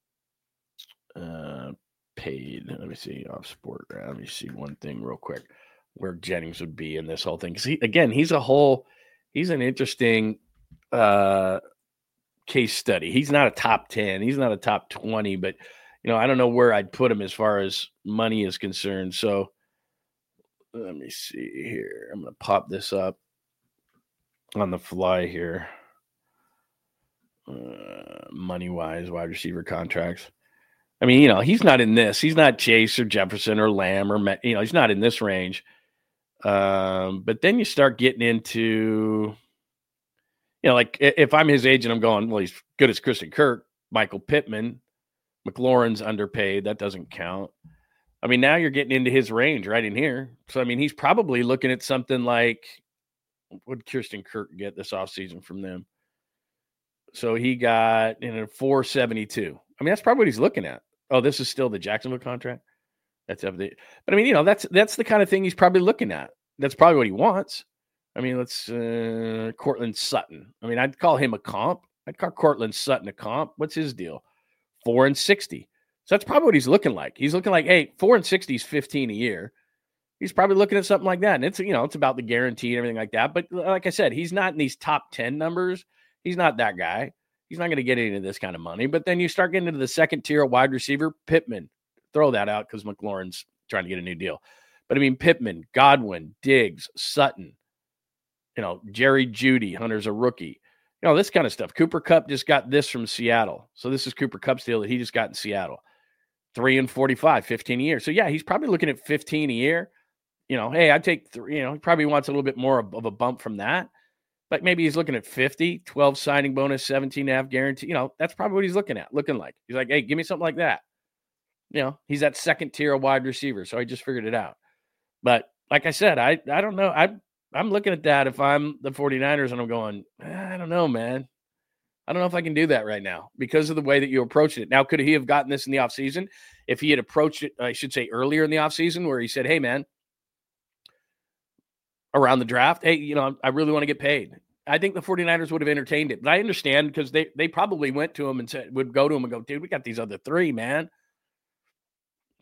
uh, paid. Let me see. Off sport. Let me see one thing real quick where Jennings would be in this whole thing. Because, he, again, he's a whole – he's an interesting uh, case study. He's not a top ten. He's not a top twenty, but – you know, I don't know where I'd put him as far as money is concerned. So let me see here. I'm going to pop this up on the fly here. Uh, money-wise, wide receiver contracts. I mean, you know, he's not in this. He's not Chase or Jefferson or Lamb or, you know, he's not in this range. Um, but then you start getting into, you know, like if I'm his agent, I'm going, well, he's good as Christian Kirk, Michael Pittman. McLaurin's underpaid. That doesn't count. I mean, now you're getting into his range right in here. So, I mean, he's probably looking at something like, what did Christian Kirk get this offseason from them? So he got in a four seventy-two. I mean, that's probably what he's looking at. Oh, this is still the Jacksonville contract? That's evident. But, I mean, you know, that's that's the kind of thing he's probably looking at. That's probably what he wants. I mean, let's uh, Cortland Sutton. I mean, I'd call him a comp. I'd call Cortland Sutton a comp. What's his deal? Four and sixty. So that's probably what he's looking like. He's looking like, hey, four and sixty is fifteen a year. He's probably looking at something like that. And it's, you know, it's about the guarantee and everything like that. But like I said, he's not in these top ten numbers. He's not that guy. He's not going to get into this kind of money. But then you start getting into the second tier wide receiver, Pittman. Throw that out because McLaurin's trying to get a new deal. But I mean, Pittman, Godwin, Diggs, Sutton, you know, Jerry Jeudy, Hunter's a rookie. You know, this kind of stuff. Cooper Kupp just got this from Seattle. So this is Cooper Kupp's deal that he just got in Seattle. Three and forty-five, fifteen a year. So, yeah, he's probably looking at fifteen a year. You know, hey, I'd take three. You know, he probably wants a little bit more of a bump from that. But maybe he's looking at fifty, twelve signing bonus, seventeen and a half guarantee. You know, that's probably what he's looking at, looking like. He's like, hey, give me something like that. You know, he's that second tier wide receiver. So I just figured it out. But like I said, I I don't know. I I'm looking at that if I'm the 49ers and I'm going, I don't know, man. I don't know if I can do that right now because of the way that you approached it. Now, could he have gotten this in the offseason? If he had approached it, I should say earlier in the offseason where he said, hey, man, around the draft, hey, you know, I really want to get paid. I think the 49ers would have entertained it. But I understand because they, they probably went to him and said, would go to him and go, dude, we got these other three, man.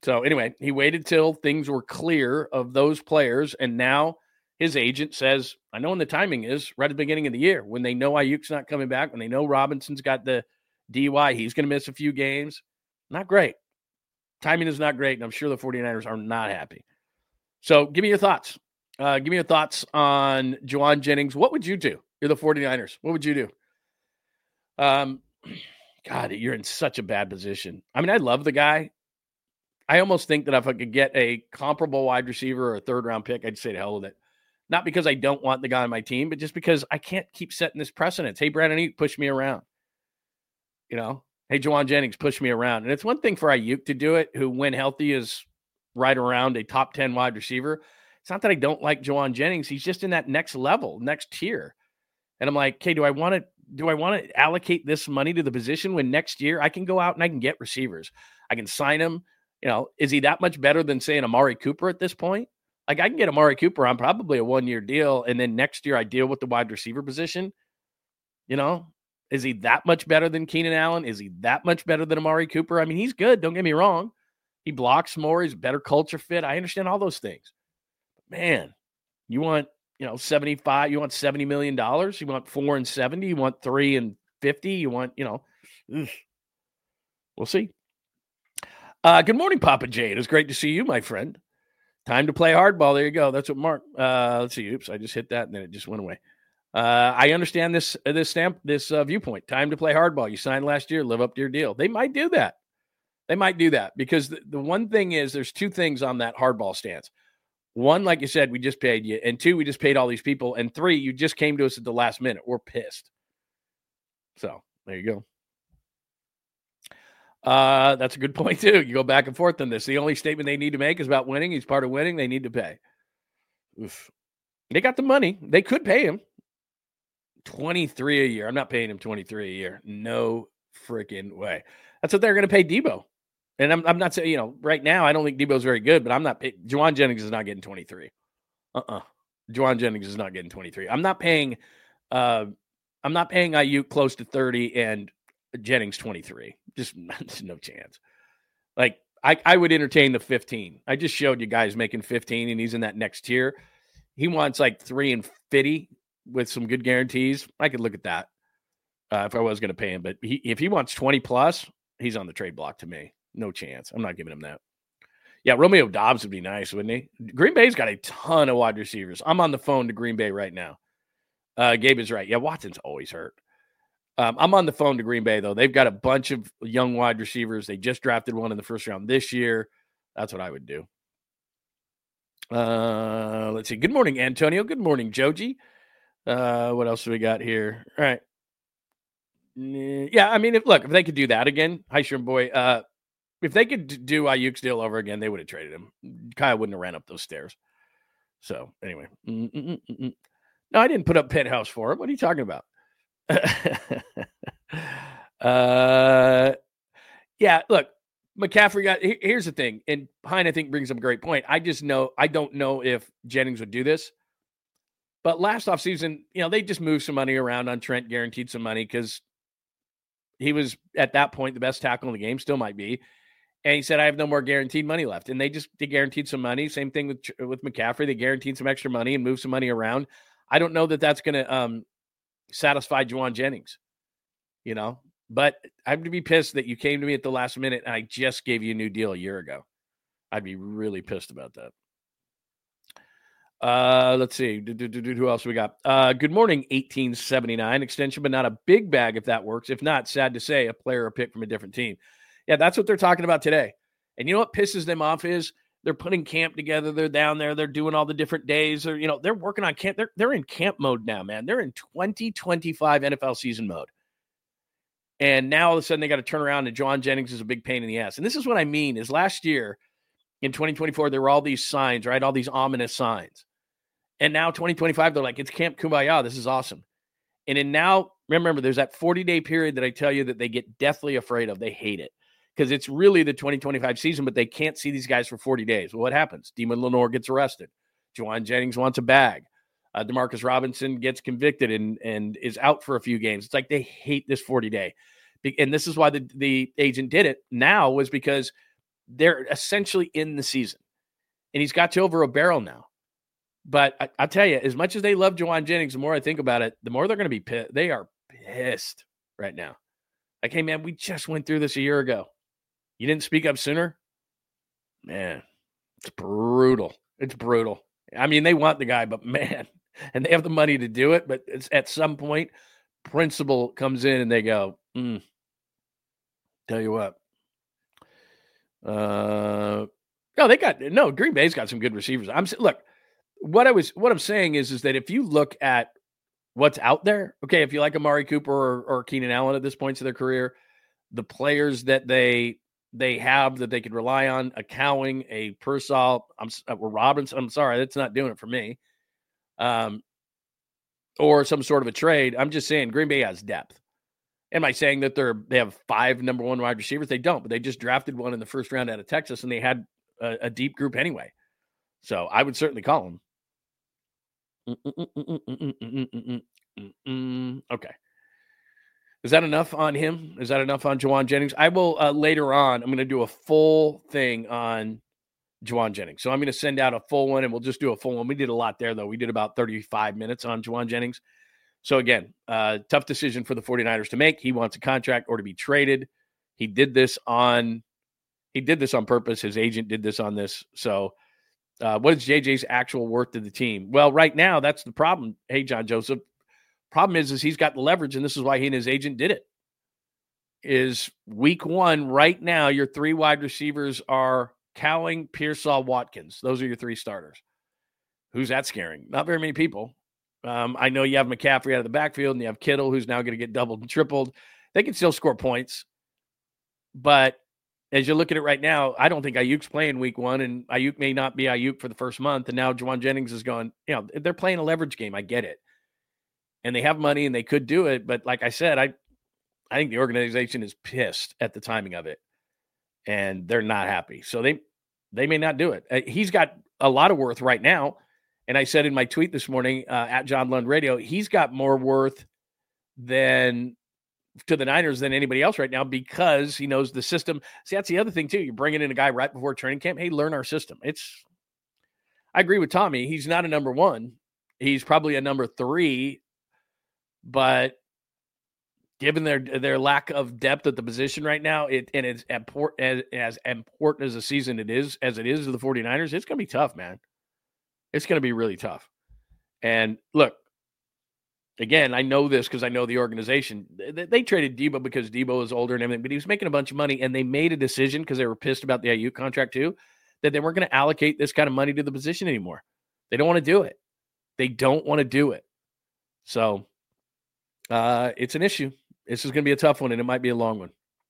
So anyway, he waited till things were clear of those players, and now his agent says, I know when the timing is, right at the beginning of the year, when they know Ayuk's not coming back, when they know Robinson's got the D U I, he's going to miss a few games. Not great. Timing is not great, and I'm sure the 49ers are not happy. So give me your thoughts. Uh, give me your thoughts on Jauan Jennings. What would you do? You're the 49ers. What would you do? Um, God, you're in such a bad position. I mean, I love the guy. I almost think that if I could get a comparable wide receiver or a third-round pick, I'd say to hell with it. Not because I don't want the guy on my team, but just because I can't keep setting this precedence. Hey, Brandon Ayuk, push me around. You know? Hey, Jauan Jennings, push me around. And it's one thing for Ayuk to do it, who, when healthy, is right around a top ten wide receiver. It's not that I don't like Jauan Jennings. He's just in that next level, next tier. And I'm like, okay, do I want to do I want to allocate this money to the position when next year I can go out and I can get receivers? I can sign him. You know, is he that much better than, say, an Amari Cooper at this point? Like, I can get Amari Cooper on probably a one-year deal, and then next year I deal with the wide receiver position. You know, is he that much better than Keenan Allen? Is he that much better than Amari Cooper? I mean, he's good. Don't get me wrong. He blocks more. He's a better culture fit. I understand all those things. But man, you want, you know, seventy-five, you want seventy million dollars. You want four and seventy. You want three and fifty. You want, you know, ugh. We'll see. Uh, good morning, Papa Jay. It was great to see you, my friend. Time to play hardball. There you go. That's what Mark. Uh, let's see. Oops, I just hit that and then it just went away. Uh, I understand this this stamp this uh, viewpoint. Time to play hardball. You signed last year. Live up to your deal. They might do that. They might do that because the, the one thing is there's two things on that hardball stance. One, like you said, we just paid you, and two, we just paid all these people, and three, you just came to us at the last minute. We're pissed. So there you go. Uh, that's a good point, too. You go back and forth on this. The only statement they need to make is about winning. He's part of winning. They need to pay. Oof. They got the money. They could pay him twenty-three a year. I'm not paying him twenty-three a year. No freaking way. That's what they're going to pay Debo. And I'm, I'm not saying, you know, right now, I don't think Debo's very good, but I'm not paying. Jauan Jennings is not getting twenty-three. Uh-uh. Jauan Jennings is not getting twenty-three. I'm not paying, uh, I'm not paying Ayuk close to thirty and Jennings twenty-three. Just no chance. Like, I, I would entertain the fifteen. I just showed you guys making fifteen, and he's in that next tier. He wants like three and fifty with some good guarantees. I could look at that uh, if I was going to pay him. But he, if he wants twenty plus, he's on the trade block to me. No chance. I'm not giving him that. Yeah, Romeo Doubs would be nice, wouldn't he? Green Bay's got a ton of wide receivers. I'm on the phone to Green Bay right now. Uh, Gabe is right. Yeah, Watson's always hurt. Um, I'm on the phone to Green Bay, though. They've got a bunch of young wide receivers. They just drafted one in the first round this year. That's what I would do. Uh, let's see. Good morning, Antonio. Good morning, Joji. Uh, what else do we got here? All right. Yeah, I mean, if look, if they could do that again, hi, Sherm boy. Uh, if they could do Ayuk's deal over again, they would have traded him. Kyle wouldn't have ran up those stairs. So, anyway. Mm-mm-mm-mm. No, I didn't put up penthouse for him. What are you talking about? uh, yeah, look, McCaffrey got, here's the thing, and Hein, I think, brings up a great point. I just know, I don't know if Jennings would do this, but last offseason, you know, they just moved some money around on Trent, guaranteed some money because he was, at that point, the best tackle in the game, still might be, and he said, I have no more guaranteed money left, and they just, they guaranteed some money, same thing with, with McCaffrey, they guaranteed some extra money and moved some money around. I don't know that that's going to, um, satisfy Jauan Jennings, you know, but I'd be pissed that you came to me at the last minute and I just gave you a new deal a year ago. I'd be really pissed about that. Uh, let's see. Who else we got? Uh, good morning, eighteen seventy-nine extension, but not a big bag if that works. If not, sad to say, a player or pick from a different team. Yeah, that's what they're talking about today. And you know what pisses them off is they're putting camp together. They're down there. They're doing all the different days. Or, you know, they're working on camp. They're, they're in camp mode now, man. They're in twenty twenty-five N F L season mode. And now all of a sudden they got to turn around and Jauan Jennings is a big pain in the ass. And this is what I mean is last year in twenty twenty-four, there were all these signs, right? All these ominous signs. And now twenty twenty-five, they're like, it's Camp Kumbaya. This is awesome. And then now, remember, there's that forty-day period that I tell you that they get deathly afraid of. They hate it. Because it's really the twenty twenty-five season, but they can't see these guys for forty days. Well, what happens? Damon Lenore gets arrested. Jauan Jennings wants a bag. Uh, Demarcus Robinson gets convicted and, and is out for a few games. It's like they hate this forty-day. And this is why the, the agent did it now was because they're essentially in the season. And he's got you over a barrel now. But I, I'll tell you, as much as they love Jauan Jennings, the more I think about it, the more they're going to be pissed. They are pissed right now. Like, hey, man, we just went through this a year ago. You didn't speak up sooner? Man, it's brutal. It's brutal. I mean, they want the guy, but man, and they have the money to do it. But it's at some point, principal comes in and they go, mm, tell you what. Uh, no, they got, no, Green Bay's got some good receivers. I'm look, what I was, what I'm saying is, is that if you look at what's out there, okay, if you like Amari Cooper or, or Keenan Allen at this point of their career, the players that they they have that they could rely on, a Cowing, a Pearsall, I'm uh, Robinson, I'm sorry, that's not doing it for me. Um, or some sort of a trade. I'm just saying Green Bay has depth. Am I saying that they're they have five number one wide receivers? They don't, but they just drafted one in the first round out of Texas, and they had a, a deep group anyway. So I would certainly call them. Okay. Is that enough on him? Is that enough on Jauan Jennings? I will uh, later on, I'm going to do a full thing on Jauan Jennings. So I'm going to send out a full one, and we'll just do a full one. We did a lot there, though. We did about thirty-five minutes on Jauan Jennings. So again, uh, tough decision for the 49ers to make. He wants a contract or to be traded. He did this on he did this on purpose. His agent did this on this. So uh, what is J J's actual worth to the team? Well, right now, that's the problem. Hey, John Joseph. Problem is, is he's got the leverage, and this is why he and his agent did it. Is week one right now, your three wide receivers are Cowing, Pearsall, Watkins. Those are your three starters. Who's that scaring? Not very many people. Um, I know you have McCaffrey out of the backfield, and you have Kittle, who's now going to get doubled and tripled. They can still score points. But as you look at it right now, I don't think Ayuk's playing week one, and Ayuk may not be Ayuk for the first month. And now Jauan Jennings is going, you know, they're playing a leverage game. I get it. And they have money and they could do it. But like I said, I I think the organization is pissed at the timing of it. And they're not happy. So they they may not do it. Uh, he's got a lot of worth right now. And I said in my tweet this morning uh, at John Lund Radio, he's got more worth than to the Niners than anybody else right now because he knows the system. See, that's the other thing, too. You're bringing in a guy right before training camp. Hey, learn our system. It's I agree with Tommy. He's not a number one. He's probably a number three. But given their their lack of depth at the position right now, it and it's import, as, as important as a season it is, as it is to the 49ers, it's going to be tough, man. It's going to be really tough. And look, again, I know this because I know the organization. They, they traded Debo because Debo is older and everything, but he was making a bunch of money, and they made a decision because they were pissed about the Ayuk contract too, that they weren't going to allocate this kind of money to the position anymore. They don't want to do it. They don't want to do it. So uh, it's an issue. This is going to be a tough one, and it might be a long one.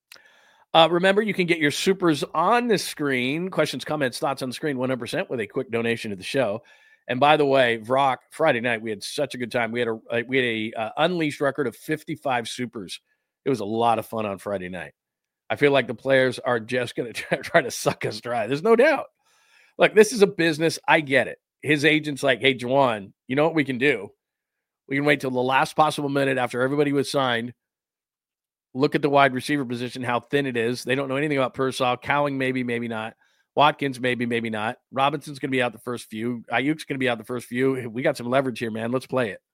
Uh, remember, you can get your supers on the screen. Questions, comments, thoughts on the screen, one hundred percent with a quick donation to the show. And by the way, Vrock, Friday night, we had such a good time. We had a we had a uh, unleashed record of fifty-five supers. It was a lot of fun on Friday night. I feel like the players are just going to try to suck us dry. There's no doubt. Look, this is a business. I get it. His agent's like, hey, Jauan, you know what we can do? We can wait till the last possible minute after everybody was signed. Look at the wide receiver position, how thin it is. They don't know anything about Pearsall. Cowing, maybe, maybe not. Watkins, maybe, maybe not. Robinson's going to be out the first few. Ayuk's going to be out the first few. We got some leverage here, man. Let's play it.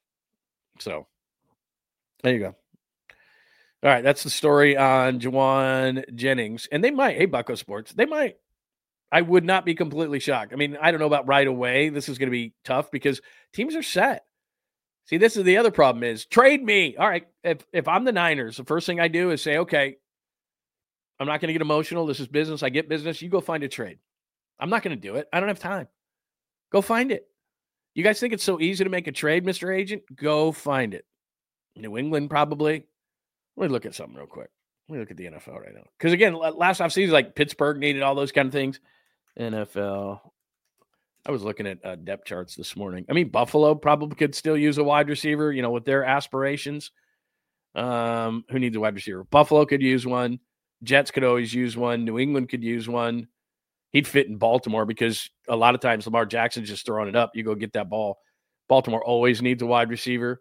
So, there you go. All right, that's the story on Jauan Jennings. And they might, hey, Bucko Sports, they might. I would not be completely shocked. I mean, I don't know about right away. This is going to be tough because teams are set. See, this is the other problem is trade me. All right, if if I'm the Niners, the first thing I do is say, okay, I'm not going to get emotional. This is business. I get business. You go find a trade. I'm not going to do it. I don't have time. Go find it. You guys think it's so easy to make a trade, Mister Agent? Go find it. New England, probably. Let me look at something real quick. Let me look at the N F L right now. Because, again, last offseason, like Pittsburgh needed all those kind of things. N F L. I was looking at uh, depth charts this morning. I mean, Buffalo probably could still use a wide receiver, you know, with their aspirations. Um, who needs a wide receiver? Buffalo could use one. Jets could always use one. New England could use one. He'd fit in Baltimore because a lot of times Lamar Jackson's just throwing it up. You go get that ball. Baltimore always needs a wide receiver.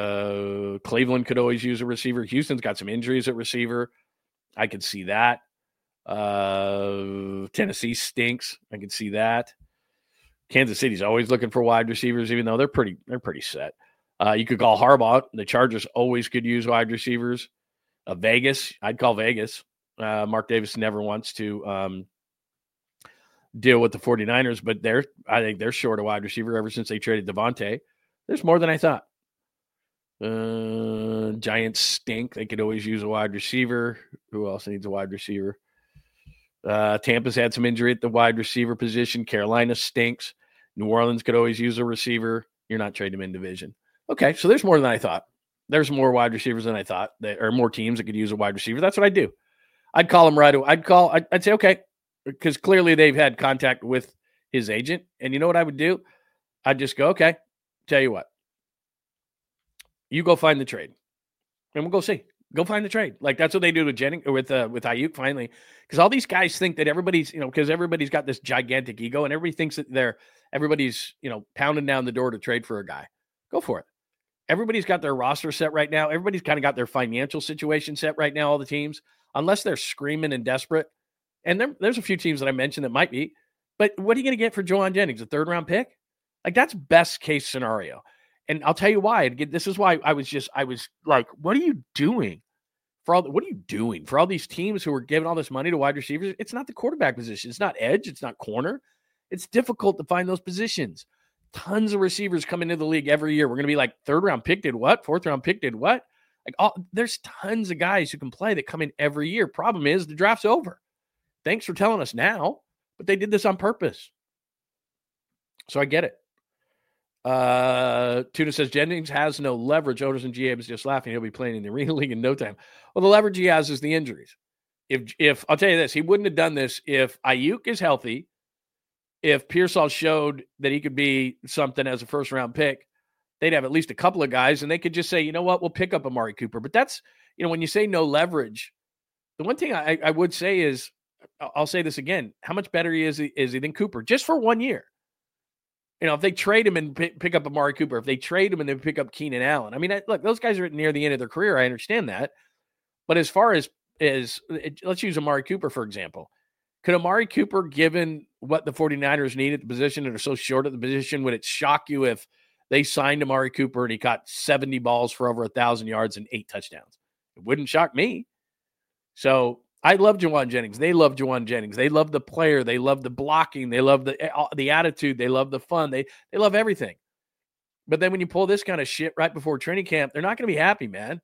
Uh, Cleveland could always use a receiver. Houston's got some injuries at receiver. I could see that. Uh, Tennessee stinks. I can see that. Kansas City's always looking for wide receivers, even though they're pretty they're pretty set. Uh, you could call Harbaugh. The Chargers always could use wide receivers. Uh, Vegas, I'd call Vegas. Uh, Mark Davis never wants to um, deal with the 49ers, but they're I think they're short a wide receiver ever since they traded Devontae. There's more than I thought. Uh, Giants stink. They could always use a wide receiver. Who else needs a wide receiver? Uh, Tampa's had some injury at the wide receiver position. Carolina stinks. New Orleans could always use a receiver. You're not trading them in division. Okay, so there's more than I thought. There's more wide receivers than I thought, that, or more teams that could use a wide receiver. That's what I do. I'd call them right away. I'd call. I'd, I'd say okay, because clearly they've had contact with his agent. And you know what I would do? I'd just go, okay, tell you what. You go find the trade, and we'll go see. Go find the trade. Like that's what they do with Jennings or with uh, with Ayuk finally, because all these guys think that everybody's you know because everybody's got this gigantic ego and everybody thinks that they're everybody's you know pounding down the door to trade for a guy. Go for it. Everybody's got their roster set right now. Everybody's kind of got their financial situation set right now. All the teams, unless they're screaming and desperate, and there, there's a few teams that I mentioned that might be. But what are you going to get for Jauan Jennings? A third round pick? Like that's best case scenario. And I'll tell you why. This is why I was just, I was like, what are you doing? For all, what are you doing? For all these teams who are giving all this money to wide receivers, it's not the quarterback position. It's not edge. It's not corner. It's difficult to find those positions. Tons of receivers come into the league every year. We're going to be like, third round pick did what? Fourth round pick did what? Like, all, there's tons of guys who can play that come in every year. Problem is, the draft's over. Thanks for telling us now, but they did this on purpose. So I get it. Uh, Tuna says Jennings has no leverage. Otis and G A was just laughing. He'll be playing in the Arena League in no time. Well, the leverage he has is the injuries. If, if I'll tell you this, he wouldn't have done this if Ayuk is healthy, if Pearsall showed that he could be something as a first round pick, they'd have at least a couple of guys and they could just say, you know what, we'll pick up Amari Cooper. But that's, you know, when you say no leverage, the one thing I, I would say is, I'll say this again, how much better he is, is he than Cooper just for one year? You know, if they trade him and pick, pick up Amari Cooper, if they trade him and then pick up Keenan Allen, I mean, I, look, those guys are near the end of their career. I understand that. But as far as, as let's use Amari Cooper, for example. Could Amari Cooper, given what the 49ers need at the position and are so short at the position, would it shock you if they signed Amari Cooper and he caught seventy balls for over one thousand yards and eight touchdowns? It wouldn't shock me. So I love Jauan Jennings. They love Jauan Jennings. They love the player. They love the blocking. They love the the attitude. They love the fun. They they love everything. But then when you pull this kind of shit right before training camp, they're not going to be happy, man.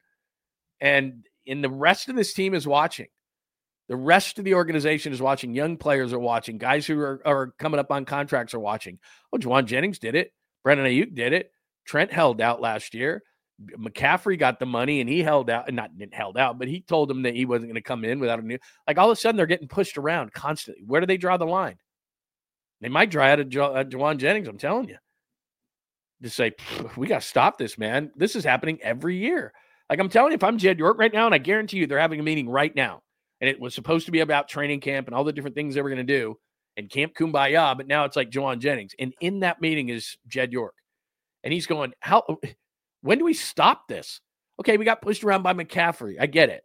And and the rest of this team is watching. The rest of the organization is watching. Young players are watching. Guys who are, are coming up on contracts are watching. Oh, Jauan Jennings did it. Brandon Ayuk did it. Trent held out last year. McCaffrey got the money and he held out, and not held out, but he told them that he wasn't going to come in without a new, like all of a sudden they're getting pushed around constantly. Where do they draw the line? They might dry out of Jauan Jennings. I'm telling you, just say, we got to stop this, man. This is happening every year. Like I'm telling you, if I'm Jed York right now, and I guarantee you they're having a meeting right now, and it was supposed to be about training camp and all the different things they were going to do and Camp Kumbaya, but now it's like Jauan Jennings. And in that meeting is Jed York. And he's going, how, when do we stop this? Okay, we got pushed around by McCaffrey. I get it.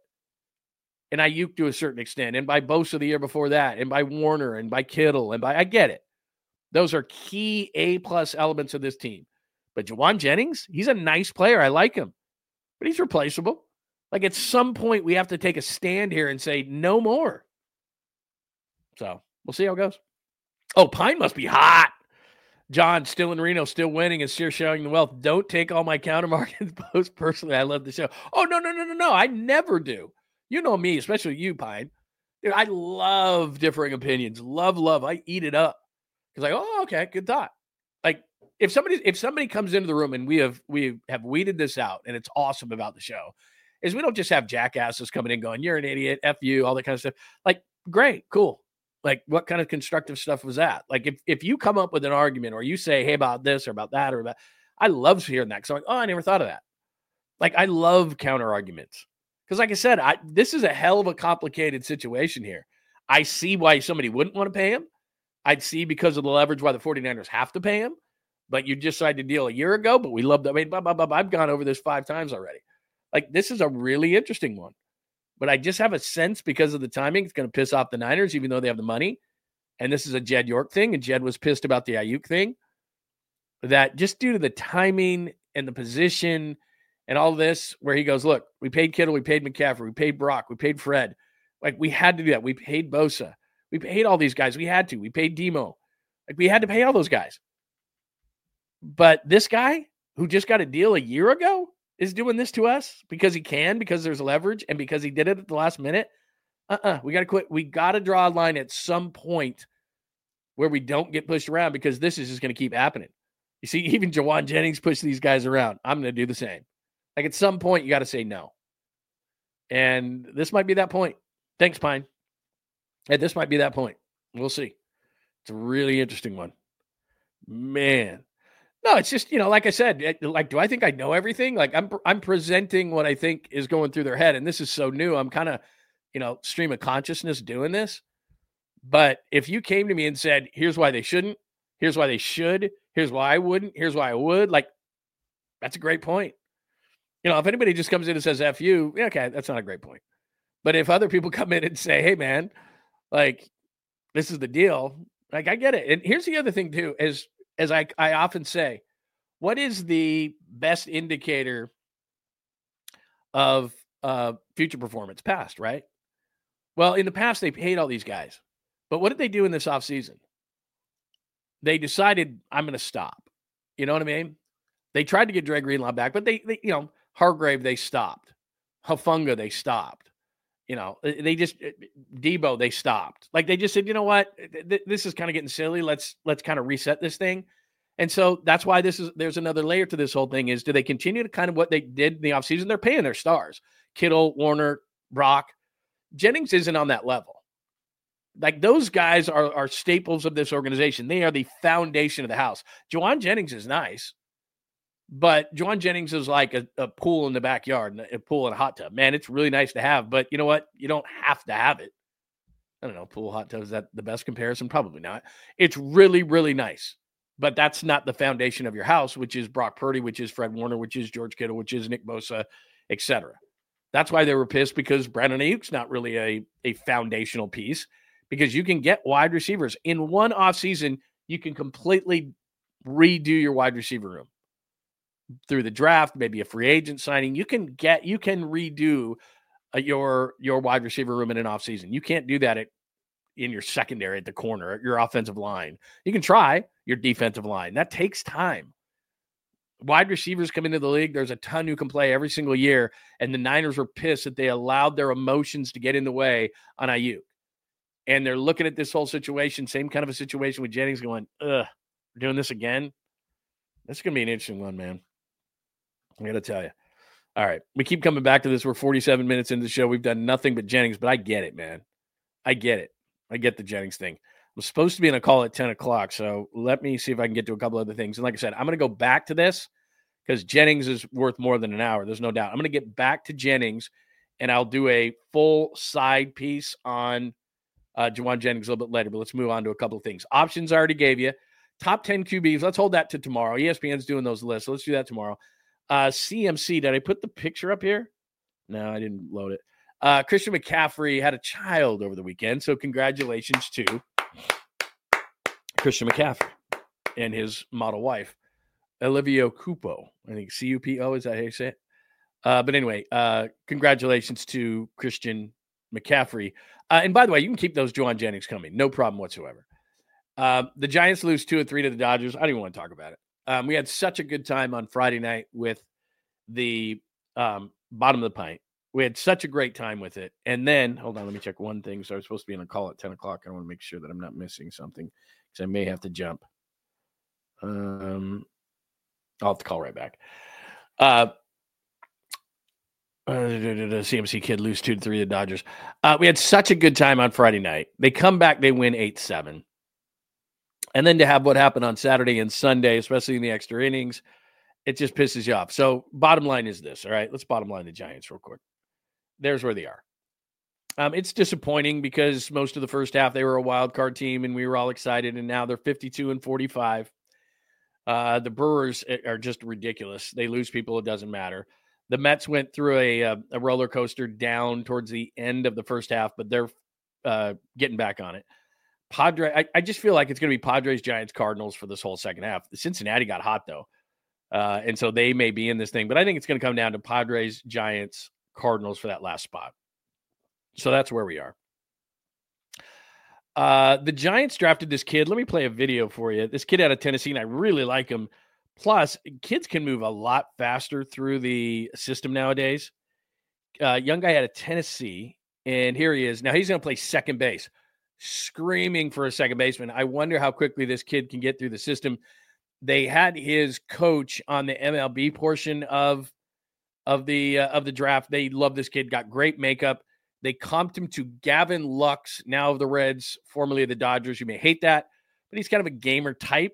And Ayuk to a certain extent, and by Bosa the year before that, and by Warner, and by Kittle, and by, I get it. Those are key A-plus elements of this team. But Jauan Jennings, he's a nice player. I like him. But he's replaceable. Like at some point, we have to take a stand here and say, no more. So we'll see how it goes. Oh, Pine must be hot. John, still in Reno, still winning, and still showing the wealth. Don't take all my counter market posts personally. I love the show. Oh, no, no, no, no, no. I never do. You know me, especially you, Pine. Dude, I love differing opinions. Love, love. I eat it up. Because like, oh, okay, good thought. Like, if somebody if somebody comes into the room and we have we have weeded this out, and it's awesome about the show, is we don't just have jackasses coming in going, you're an idiot, F you, all that kind of stuff. Like, great, cool. Like, what kind of constructive stuff was that? Like, if, if you come up with an argument or you say, hey, about this or about that or about, I love hearing that. Because I'm like, oh, I never thought of that. Like, I love counter arguments. Because like I said, I, this is a hell of a complicated situation here. I see why somebody wouldn't want to pay him. I'd see because of the leverage why the 49ers have to pay him. But you just signed a deal a year ago, but we love that. I mean, blah, blah, blah, blah. I've gone over this five times already. Like, this is a really interesting one. But I just have a sense because of the timing, it's going to piss off the Niners, even though they have the money. And this is a Jed York thing, and Jed was pissed about the Ayuk thing. That just due to the timing and the position and all this, where he goes, look, we paid Kittle, we paid McCaffrey, we paid Brock, we paid Fred. Like, we had to do that. We paid Bosa. We paid all these guys. We had to. We paid Demo. Like, we had to pay all those guys. But this guy who just got a deal a year ago is doing this to us because he can, because there's leverage, and because he did it at the last minute. Uh-uh. We got to quit. We got to draw a line at some point where we don't get pushed around, because this is just going to keep happening. You see, even Jauan Jennings pushed these guys around. I'm going to do the same. Like, at some point, you got to say no. And this might be that point. Thanks, Pine. And this might be that point. We'll see. It's a really interesting one. Man. No, it's just, you know, like I said, like, do I think I know everything? Like, I'm I'm presenting what I think is going through their head, and this is so new. I'm kind of, you know, stream of consciousness doing this. But if you came to me and said, here's why they shouldn't, here's why they should, here's why I wouldn't, here's why I would, like, that's a great point. You know, if anybody just comes in and says F you, yeah, okay, that's not a great point. But if other people come in and say, hey, man, like, this is the deal, like, I get it. And here's the other thing, too, is, as I, I often say, what is the best indicator of uh, future performance? Past, right? Well, in the past, they paid all these guys. But what did they do in this offseason? They decided, I'm going to stop. You know what I mean? They tried to get Dre Greenlaw back, but they, they, you know, Hargrave, they stopped. Hufanga, they stopped. You know, they just, Debo, they stopped. Like, they just said, you know what? This is kind of getting silly. Let's, let's kind of reset this thing. And so that's why this is, there's another layer to this whole thing is, do they continue to kind of what they did in the offseason? They're paying their stars. Kittle, Warner, Brock. Jennings isn't on that level. Like, those guys are, are staples of this organization. They are the foundation of the house. Jauan Jennings is nice, but Jauan Jennings is like a, a pool in the backyard, a pool and a hot tub. Man, it's really nice to have, but you know what? You don't have to have it. I don't know, pool, hot tub, is that the best comparison? Probably not. It's really, really nice, but that's not the foundation of your house, which is Brock Purdy, which is Fred Warner, which is George Kittle, which is Nick Bosa, et cetera. That's why they were pissed, because Brandon Ayuk's not really a, a foundational piece, because you can get wide receivers. In one offseason, you can completely redo your wide receiver room. Through the draft, maybe a free agent signing, you can get, you can redo uh, your, your wide receiver room in an offseason. You can't do that at, in your secondary at the corner, your offensive line. You can try your defensive line. That takes time. Wide receivers come into the league. There's a ton who can play every single year. And the Niners were pissed that they allowed their emotions to get in the way on Ayuk. And they're looking at this whole situation, same kind of a situation with Jennings, going, ugh, we're doing this again. This is going to be an interesting one, man. I got to tell you. All right. We keep coming back to this. We're forty-seven minutes into the show. We've done nothing but Jennings, but I get it, man. I get it. I get the Jennings thing. I'm supposed to be in a call at ten o'clock, so let me see if I can get to a couple other things. And like I said, I'm going to go back to this because Jennings is worth more than an hour. There's no doubt. I'm going to get back to Jennings, and I'll do a full side piece on uh, Jauan Jennings a little bit later, but let's move on to a couple of things. Options I already gave you. Top ten Q Bs. Let's hold that to tomorrow. E S P N's doing those lists, so let's do that tomorrow. Uh, C M C, did I put the picture up here? No, I didn't load it. Uh, Christian McCaffrey had a child over the weekend, so congratulations to Christian McCaffrey and his model wife, Olivia Cupo. I think C U P O, is that how you say it? Uh, but anyway, uh, congratulations to Christian McCaffrey. Uh, and by the way, you can keep those Jauan Jennings coming. No problem whatsoever. Uh, the Giants lose two or three to the Dodgers. I don't even want to talk about it. Um, we had such a good time on Friday night with the um, bottom of the pint. We had such a great time with it. And then, hold on, let me check one thing. So I was supposed to be on a call at ten o'clock. I want to make sure that I'm not missing something because I may have to jump. Um, I'll have to call right back. Uh, uh, the C M C kid lose two to three to the Dodgers. Uh, we had such a good time on Friday night. They come back, they win eight seven. And then to have what happened on Saturday and Sunday, especially in the extra innings, it just pisses you off. So bottom line is this, all right? Let's bottom line the Giants real quick. There's where they are. Um, it's disappointing because most of the first half they were a wild card team and we were all excited, and now they're fifty-two and forty-five. Uh, the Brewers are just ridiculous. They lose people, it doesn't matter. the Mets went through a, a, a roller coaster down towards the end of the first half, but they're uh, getting back on it. Padre, I, I just feel like it's going to be Padres, Giants, Cardinals for this whole second half. Cincinnati got hot, though. Uh, and so they may be in this thing. But I think it's going to come down to Padres, Giants, Cardinals for that last spot. So that's where we are. Uh, the Giants drafted this kid. Let me play a video for you. This kid out of Tennessee, and I really like him. Plus, kids can move a lot faster through the system nowadays. Uh, young guy out of Tennessee, and here he is. Now he's going to play second base, screaming for a second baseman. I wonder how quickly this kid can get through the system. They had his coach on the M L B portion of of the uh, of the draft. They love this kid. Got great makeup. They comped him to Gavin Lux, now of the Reds, formerly of the Dodgers. You may hate that, but he's kind of a gamer type.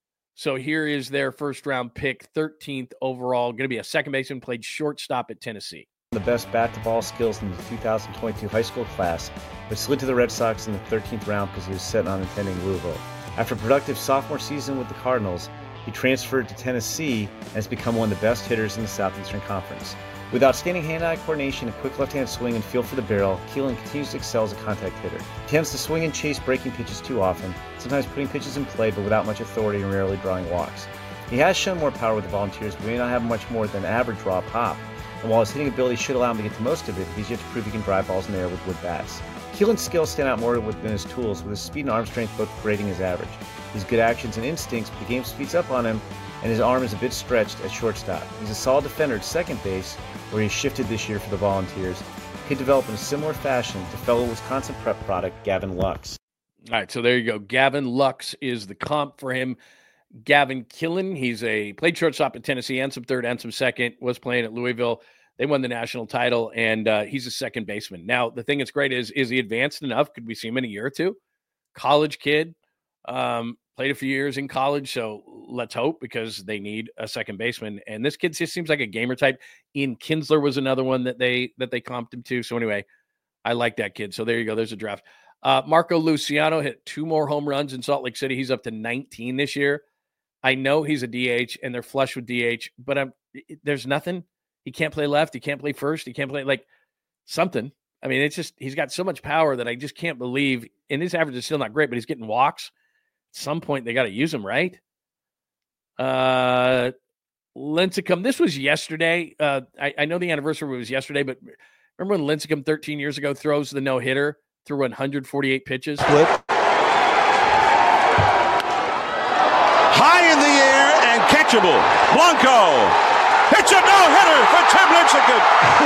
So here is their first round pick, thirteenth overall. Going to be a second baseman, played shortstop at Tennessee. The best bat-to-ball skills in the two thousand twenty-two high school class, but slid to the Red Sox in the thirteenth round because he was set on attending Louisville. After a productive sophomore season with the Cardinals, he transferred to Tennessee and has become one of the best hitters in the Southeastern Conference. With outstanding hand-eye coordination, a quick left-hand swing, and feel for the barrel, Keelan continues to excel as a contact hitter. He tends to swing and chase breaking pitches too often, sometimes putting pitches in play but without much authority and rarely drawing walks. He has shown more power with the Volunteers, but may not have much more than average raw pop. And while his hitting ability should allow him to get to most of it, he's yet to prove he can drive balls in the air with wood bats. Keelan's skills stand out more than his tools, with his speed and arm strength both grading his average. He's good actions and instincts, but the game speeds up on him, and his arm is a bit stretched at shortstop. He's a solid defender at second base, where he's shifted this year for the Volunteers. He could develop in a similar fashion to fellow Wisconsin prep product Gavin Lux. All right, so there you go. Gavin Lux is the comp for him. Gavin Killen, he's a played shortstop at Tennessee, and some third and some second, was playing at Louisville. They won the national title, and uh, he's a second baseman. Now, the thing that's great is, is he advanced enough? Could we see him in a year or two? College kid, um, played a few years in college, so let's hope, because they need a second baseman. And this kid just seems like a gamer type. Ian Kinsler was another one that they that they comped him to. So anyway, I like that kid. So there you go. There's a draft. Uh, Marco Luciano hit two more home runs in Salt Lake City. He's up to nineteen this year. I know he's a D H, and they're flush with D H, but I'm, there's nothing. He can't play left. He can't play first. He can't play like something. I mean, it's just, he's got so much power that I just can't believe. And his average is still not great, but he's getting walks. At some point, they got to use him, right? Uh, Lincecum, this was yesterday. Uh, I, I know the anniversary was yesterday, but remember when Lincecum thirteen years ago throws the no-hitter through one hundred forty-eight pitches? Flip. High in the air and catchable. Blanco. It's a no-hitter for Tim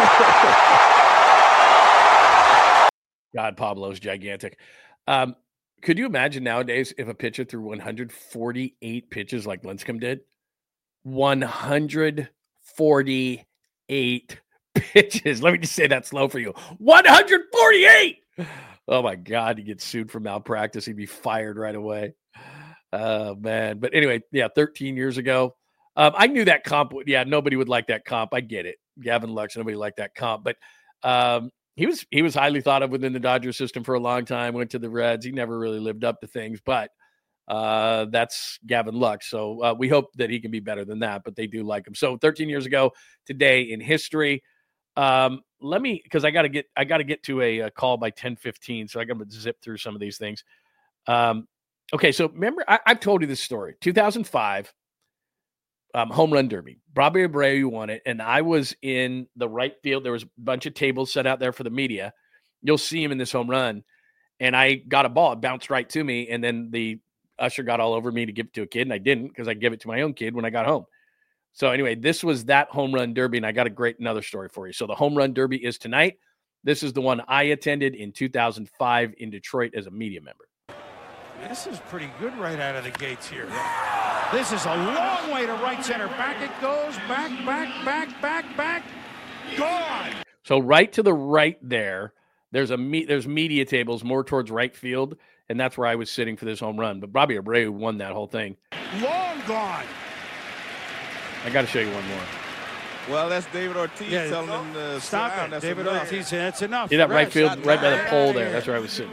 Lincecum. God, Pablo's gigantic. Um, could you imagine nowadays if a pitcher threw one hundred forty-eight pitches like Lincecum did? one hundred forty-eight pitches. Let me just say that slow for you. one hundred forty-eight! Oh, my God. He'd get sued for malpractice. He'd be fired right away. Oh, man. But anyway, yeah, thirteen years ago. Um, I knew that comp. Would, yeah, nobody would like that comp. I get it. Gavin Lux, nobody liked that comp. But um, he was he was highly thought of within the Dodgers system for a long time, went to the Reds. He never really lived up to things. But uh, that's Gavin Lux. So uh, we hope that he can be better than that. But they do like him. So thirteen years ago today in history. Um, let me, because I got to get I got to get to a, a call by ten fifteen. So I got to zip through some of these things. Um, okay, so remember, I, I've told you this story. two thousand five. Um, home run derby. Bobby Abreu won it, and I was in the right field. There was a bunch of tables set out there for the media. You'll see him in this home run, and I got a ball. It bounced right to me, and then the usher got all over me to give it to a kid, and I didn't because I gave it to my own kid when I got home. So anyway, this was that home run derby, and I got a great another story for you. So the home run derby is tonight. This is the one I attended in two thousand five in Detroit as a media member. This is pretty good right out of the gates here. This is a long way to right center. Back it goes. Back, back, back, back, back. Gone. So right to the right there, there's a me- there's media tables more towards right field, and that's where I was sitting for this home run. But Bobby Abreu won that whole thing. Long gone. I got to show you one more. Well, that's David Ortiz yeah, telling him to stop down. it. That's David enough. Ortiz said that's enough. See that right field, right by the pole there. Here. That's where I was sitting.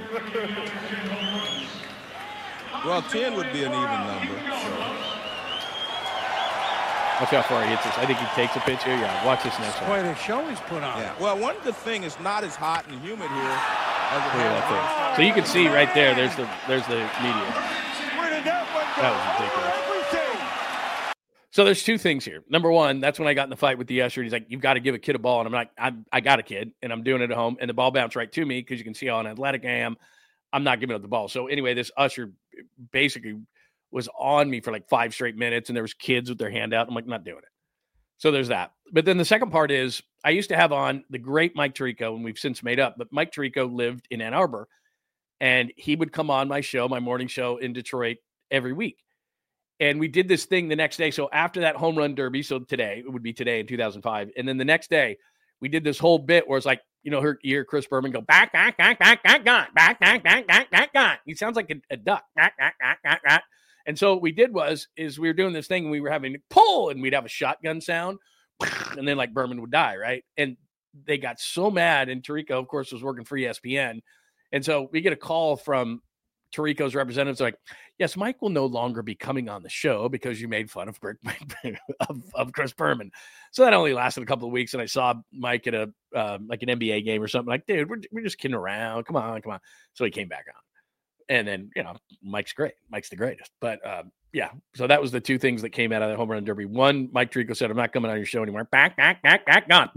Well, ten would be an even number. So. Watch how far he hits this. I think he takes a pitch here. Yeah, watch this next one. Quite a show he's put on. Yeah. Well, one good thing is not as hot and humid here as it has been. So you can see right there, there's the there's the media. That was ridiculous. So there's two things here. Number one, that's when I got in the fight with the usher. He's like, you've got to give a kid a ball. And I'm like, I, I got a kid, and I'm doing it at home. And the ball bounced right to me because you can see how athletic I am. I'm not giving up the ball. So anyway, this usher basically was on me for like five straight minutes, and there was kids with their hand out. I'm like, not doing it. So there's that. But then the second part is I used to have on the great Mike Tirico, and we've since made up. But Mike Tirico lived in Ann Arbor, and he would come on my show, my morning show in Detroit every week. And we did this thing the next day. So after that home run derby, so today, it would be today in two thousand five. And then the next day, we did this whole bit where it's like, you know, her, you hear Chris Berman go, back, back, back, back, back, back, back, back, back, back, back, back. He sounds like a, a duck. Back, back, back, back, back. And so what we did was, is we were doing this thing and we were having to pull, and we'd have a shotgun sound. And then like Berman would die, right? And they got so mad. And Tirico, of course, was working for E S P N. And so we get a call from Tirico's representatives like, yes, Mike will no longer be coming on the show because you made fun of of, of Chris Berman. So that only lasted a couple of weeks, and I saw Mike at a uh, like an N B A game or something. Like, dude, we're we're just kidding around. Come on, come on. So he came back on, and then you know, Mike's great. Mike's the greatest. But um, yeah, so that was the two things that came out of the home run derby. One, Mike Tirico said, "I'm not coming on your show anymore." Back, back, back, back, gone.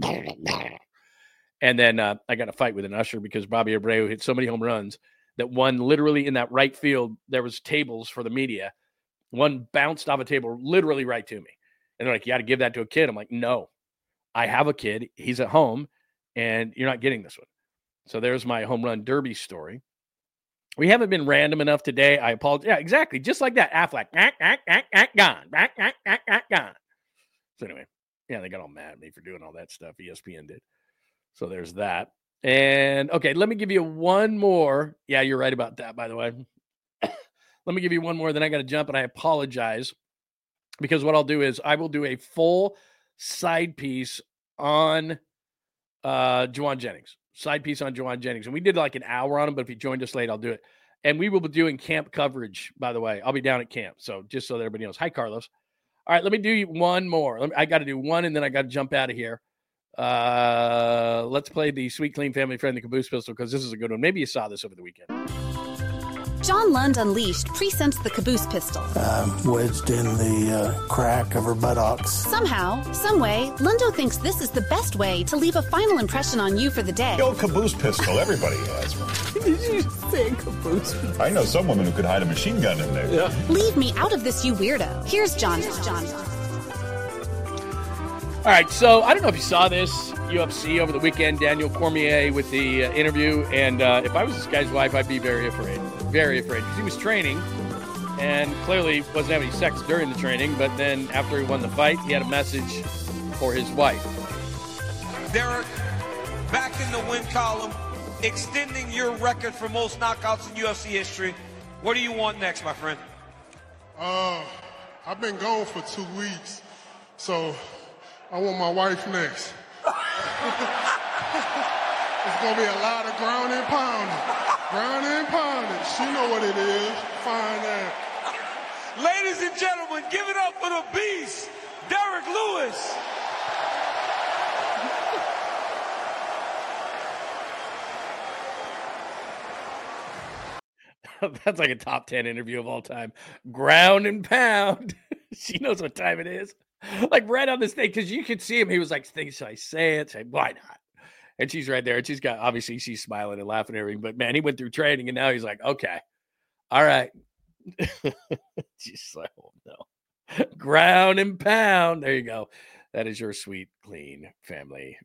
And then uh, I got a fight with an usher because Bobby Abreu hit so many home runs that one literally in that right field, there was tables for the media. One bounced off a table literally right to me. And they're like, you got to give that to a kid. I'm like, no, I have a kid. He's at home, and you're not getting this one. So there's my home run derby story. We haven't been random enough today. I apologize. Yeah, exactly. Just like that. Affleck, back, back, back, back, gone. Back, back, back, back, gone. So anyway, yeah, they got all mad at me for doing all that stuff. E S P N did. So there's that. And, okay, let me give you one more. Yeah, you're right about that, by the way. Let me give you one more, then I got to jump, and I apologize because what I'll do is I will do a full side piece on uh, Jauan Jennings. Side piece on Jauan Jennings. And we did like an hour on him, but if you joined us late, I'll do it. And we will be doing camp coverage, by the way. I'll be down at camp, so just so that everybody knows. Hi, Carlos. All right, let me do one more. Me, I got to do one, and then I got to jump out of here. Uh, let's play the Sweet Clean Family Friendly Caboose Pistol because this is a good one. Maybe you saw this over the weekend. John Lund Unleashed presents the Caboose Pistol. Um, wedged in the uh, crack of her buttocks. Somehow, someway, Lundo thinks this is the best way to leave a final impression on you for the day. The old caboose pistol, everybody has one. Did you say caboose pistol? I know some woman who could hide a machine gun in there. Yeah. Leave me out of this, you weirdo. Here's John. John. All right, so I don't know if you saw this, U F C over the weekend, Daniel Cormier with the uh, interview, and uh, if I was this guy's wife, I'd be very afraid, very afraid, because he was training and clearly wasn't having any sex during the training, but then after he won the fight, he had a message for his wife. Derek, back in the win column, extending your record for most knockouts in U F C history. What do you want next, my friend? Uh, I've been gone for two weeks, so I want my wife next. It's going to be a lot of ground and pounding. Ground and pounding. She know what it is. Find that. Ladies and gentlemen, give it up for the beast, Derek Lewis. That's like a top ten interview of all time. Ground and pound. She knows what time it is. Like right on this thing, because you could see him. He was like, should I say it? Say, why not? And she's right there. And she's got, obviously, she's smiling and laughing and everything. But, man, he went through training, and now he's like, okay, all right. She's like, oh, no. Ground and pound. There you go. That is your sweet, clean, family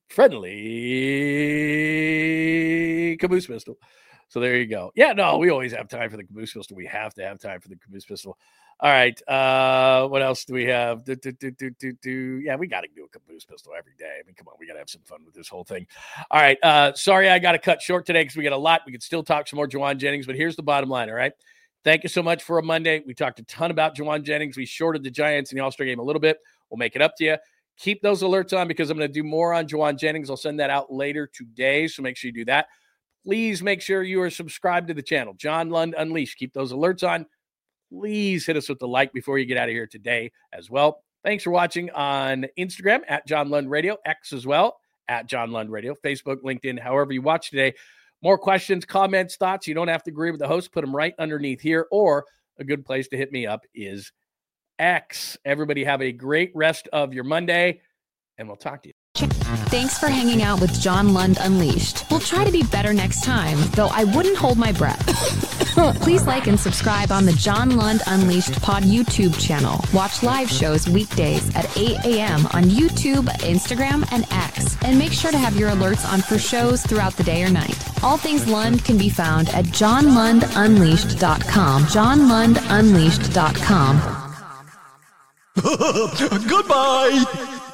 friendly Caboose Pistol. So there you go. Yeah, no, we always have time for the Caboose Pistol. We have to have time for the Caboose Pistol. All right. Uh, what else do we have? Do, do, do, do, do, do. Yeah, we got to do a Caboose Pistol every day. I mean, come on, we got to have some fun with this whole thing. All right. Uh, sorry, I got to cut short today because we got a lot. We could still talk some more Jauan Jennings, but here's the bottom line. All right. Thank you so much for a Monday. We talked a ton about Jauan Jennings. We shorted the Giants in the All-Star game a little bit. We'll make it up to you. Keep those alerts on because I'm going to do more on Jauan Jennings. I'll send that out later today, so make sure you do that. Please make sure you are subscribed to the channel, John Lund Unleashed. Keep those alerts on. Please hit us with the like before you get out of here today as well. Thanks for watching on Instagram at John Lund Radio, X as well, at John Lund Radio, Facebook, LinkedIn, however you watch today. More questions, comments, thoughts. You don't have to agree with the host. Put them right underneath here, or a good place to hit me up is X. Everybody have a great rest of your Monday, and we'll talk to you. Thanks for hanging out with John Lund Unleashed. We'll try to be better next time, though I wouldn't hold my breath. Please like and subscribe on the John Lund Unleashed Pod YouTube channel. Watch live shows weekdays at eight a.m. on YouTube, Instagram, and X. And make sure to have your alerts on for shows throughout the day or night. All things Lund can be found at john lund unleashed dot com. john lund unleashed dot com. Goodbye!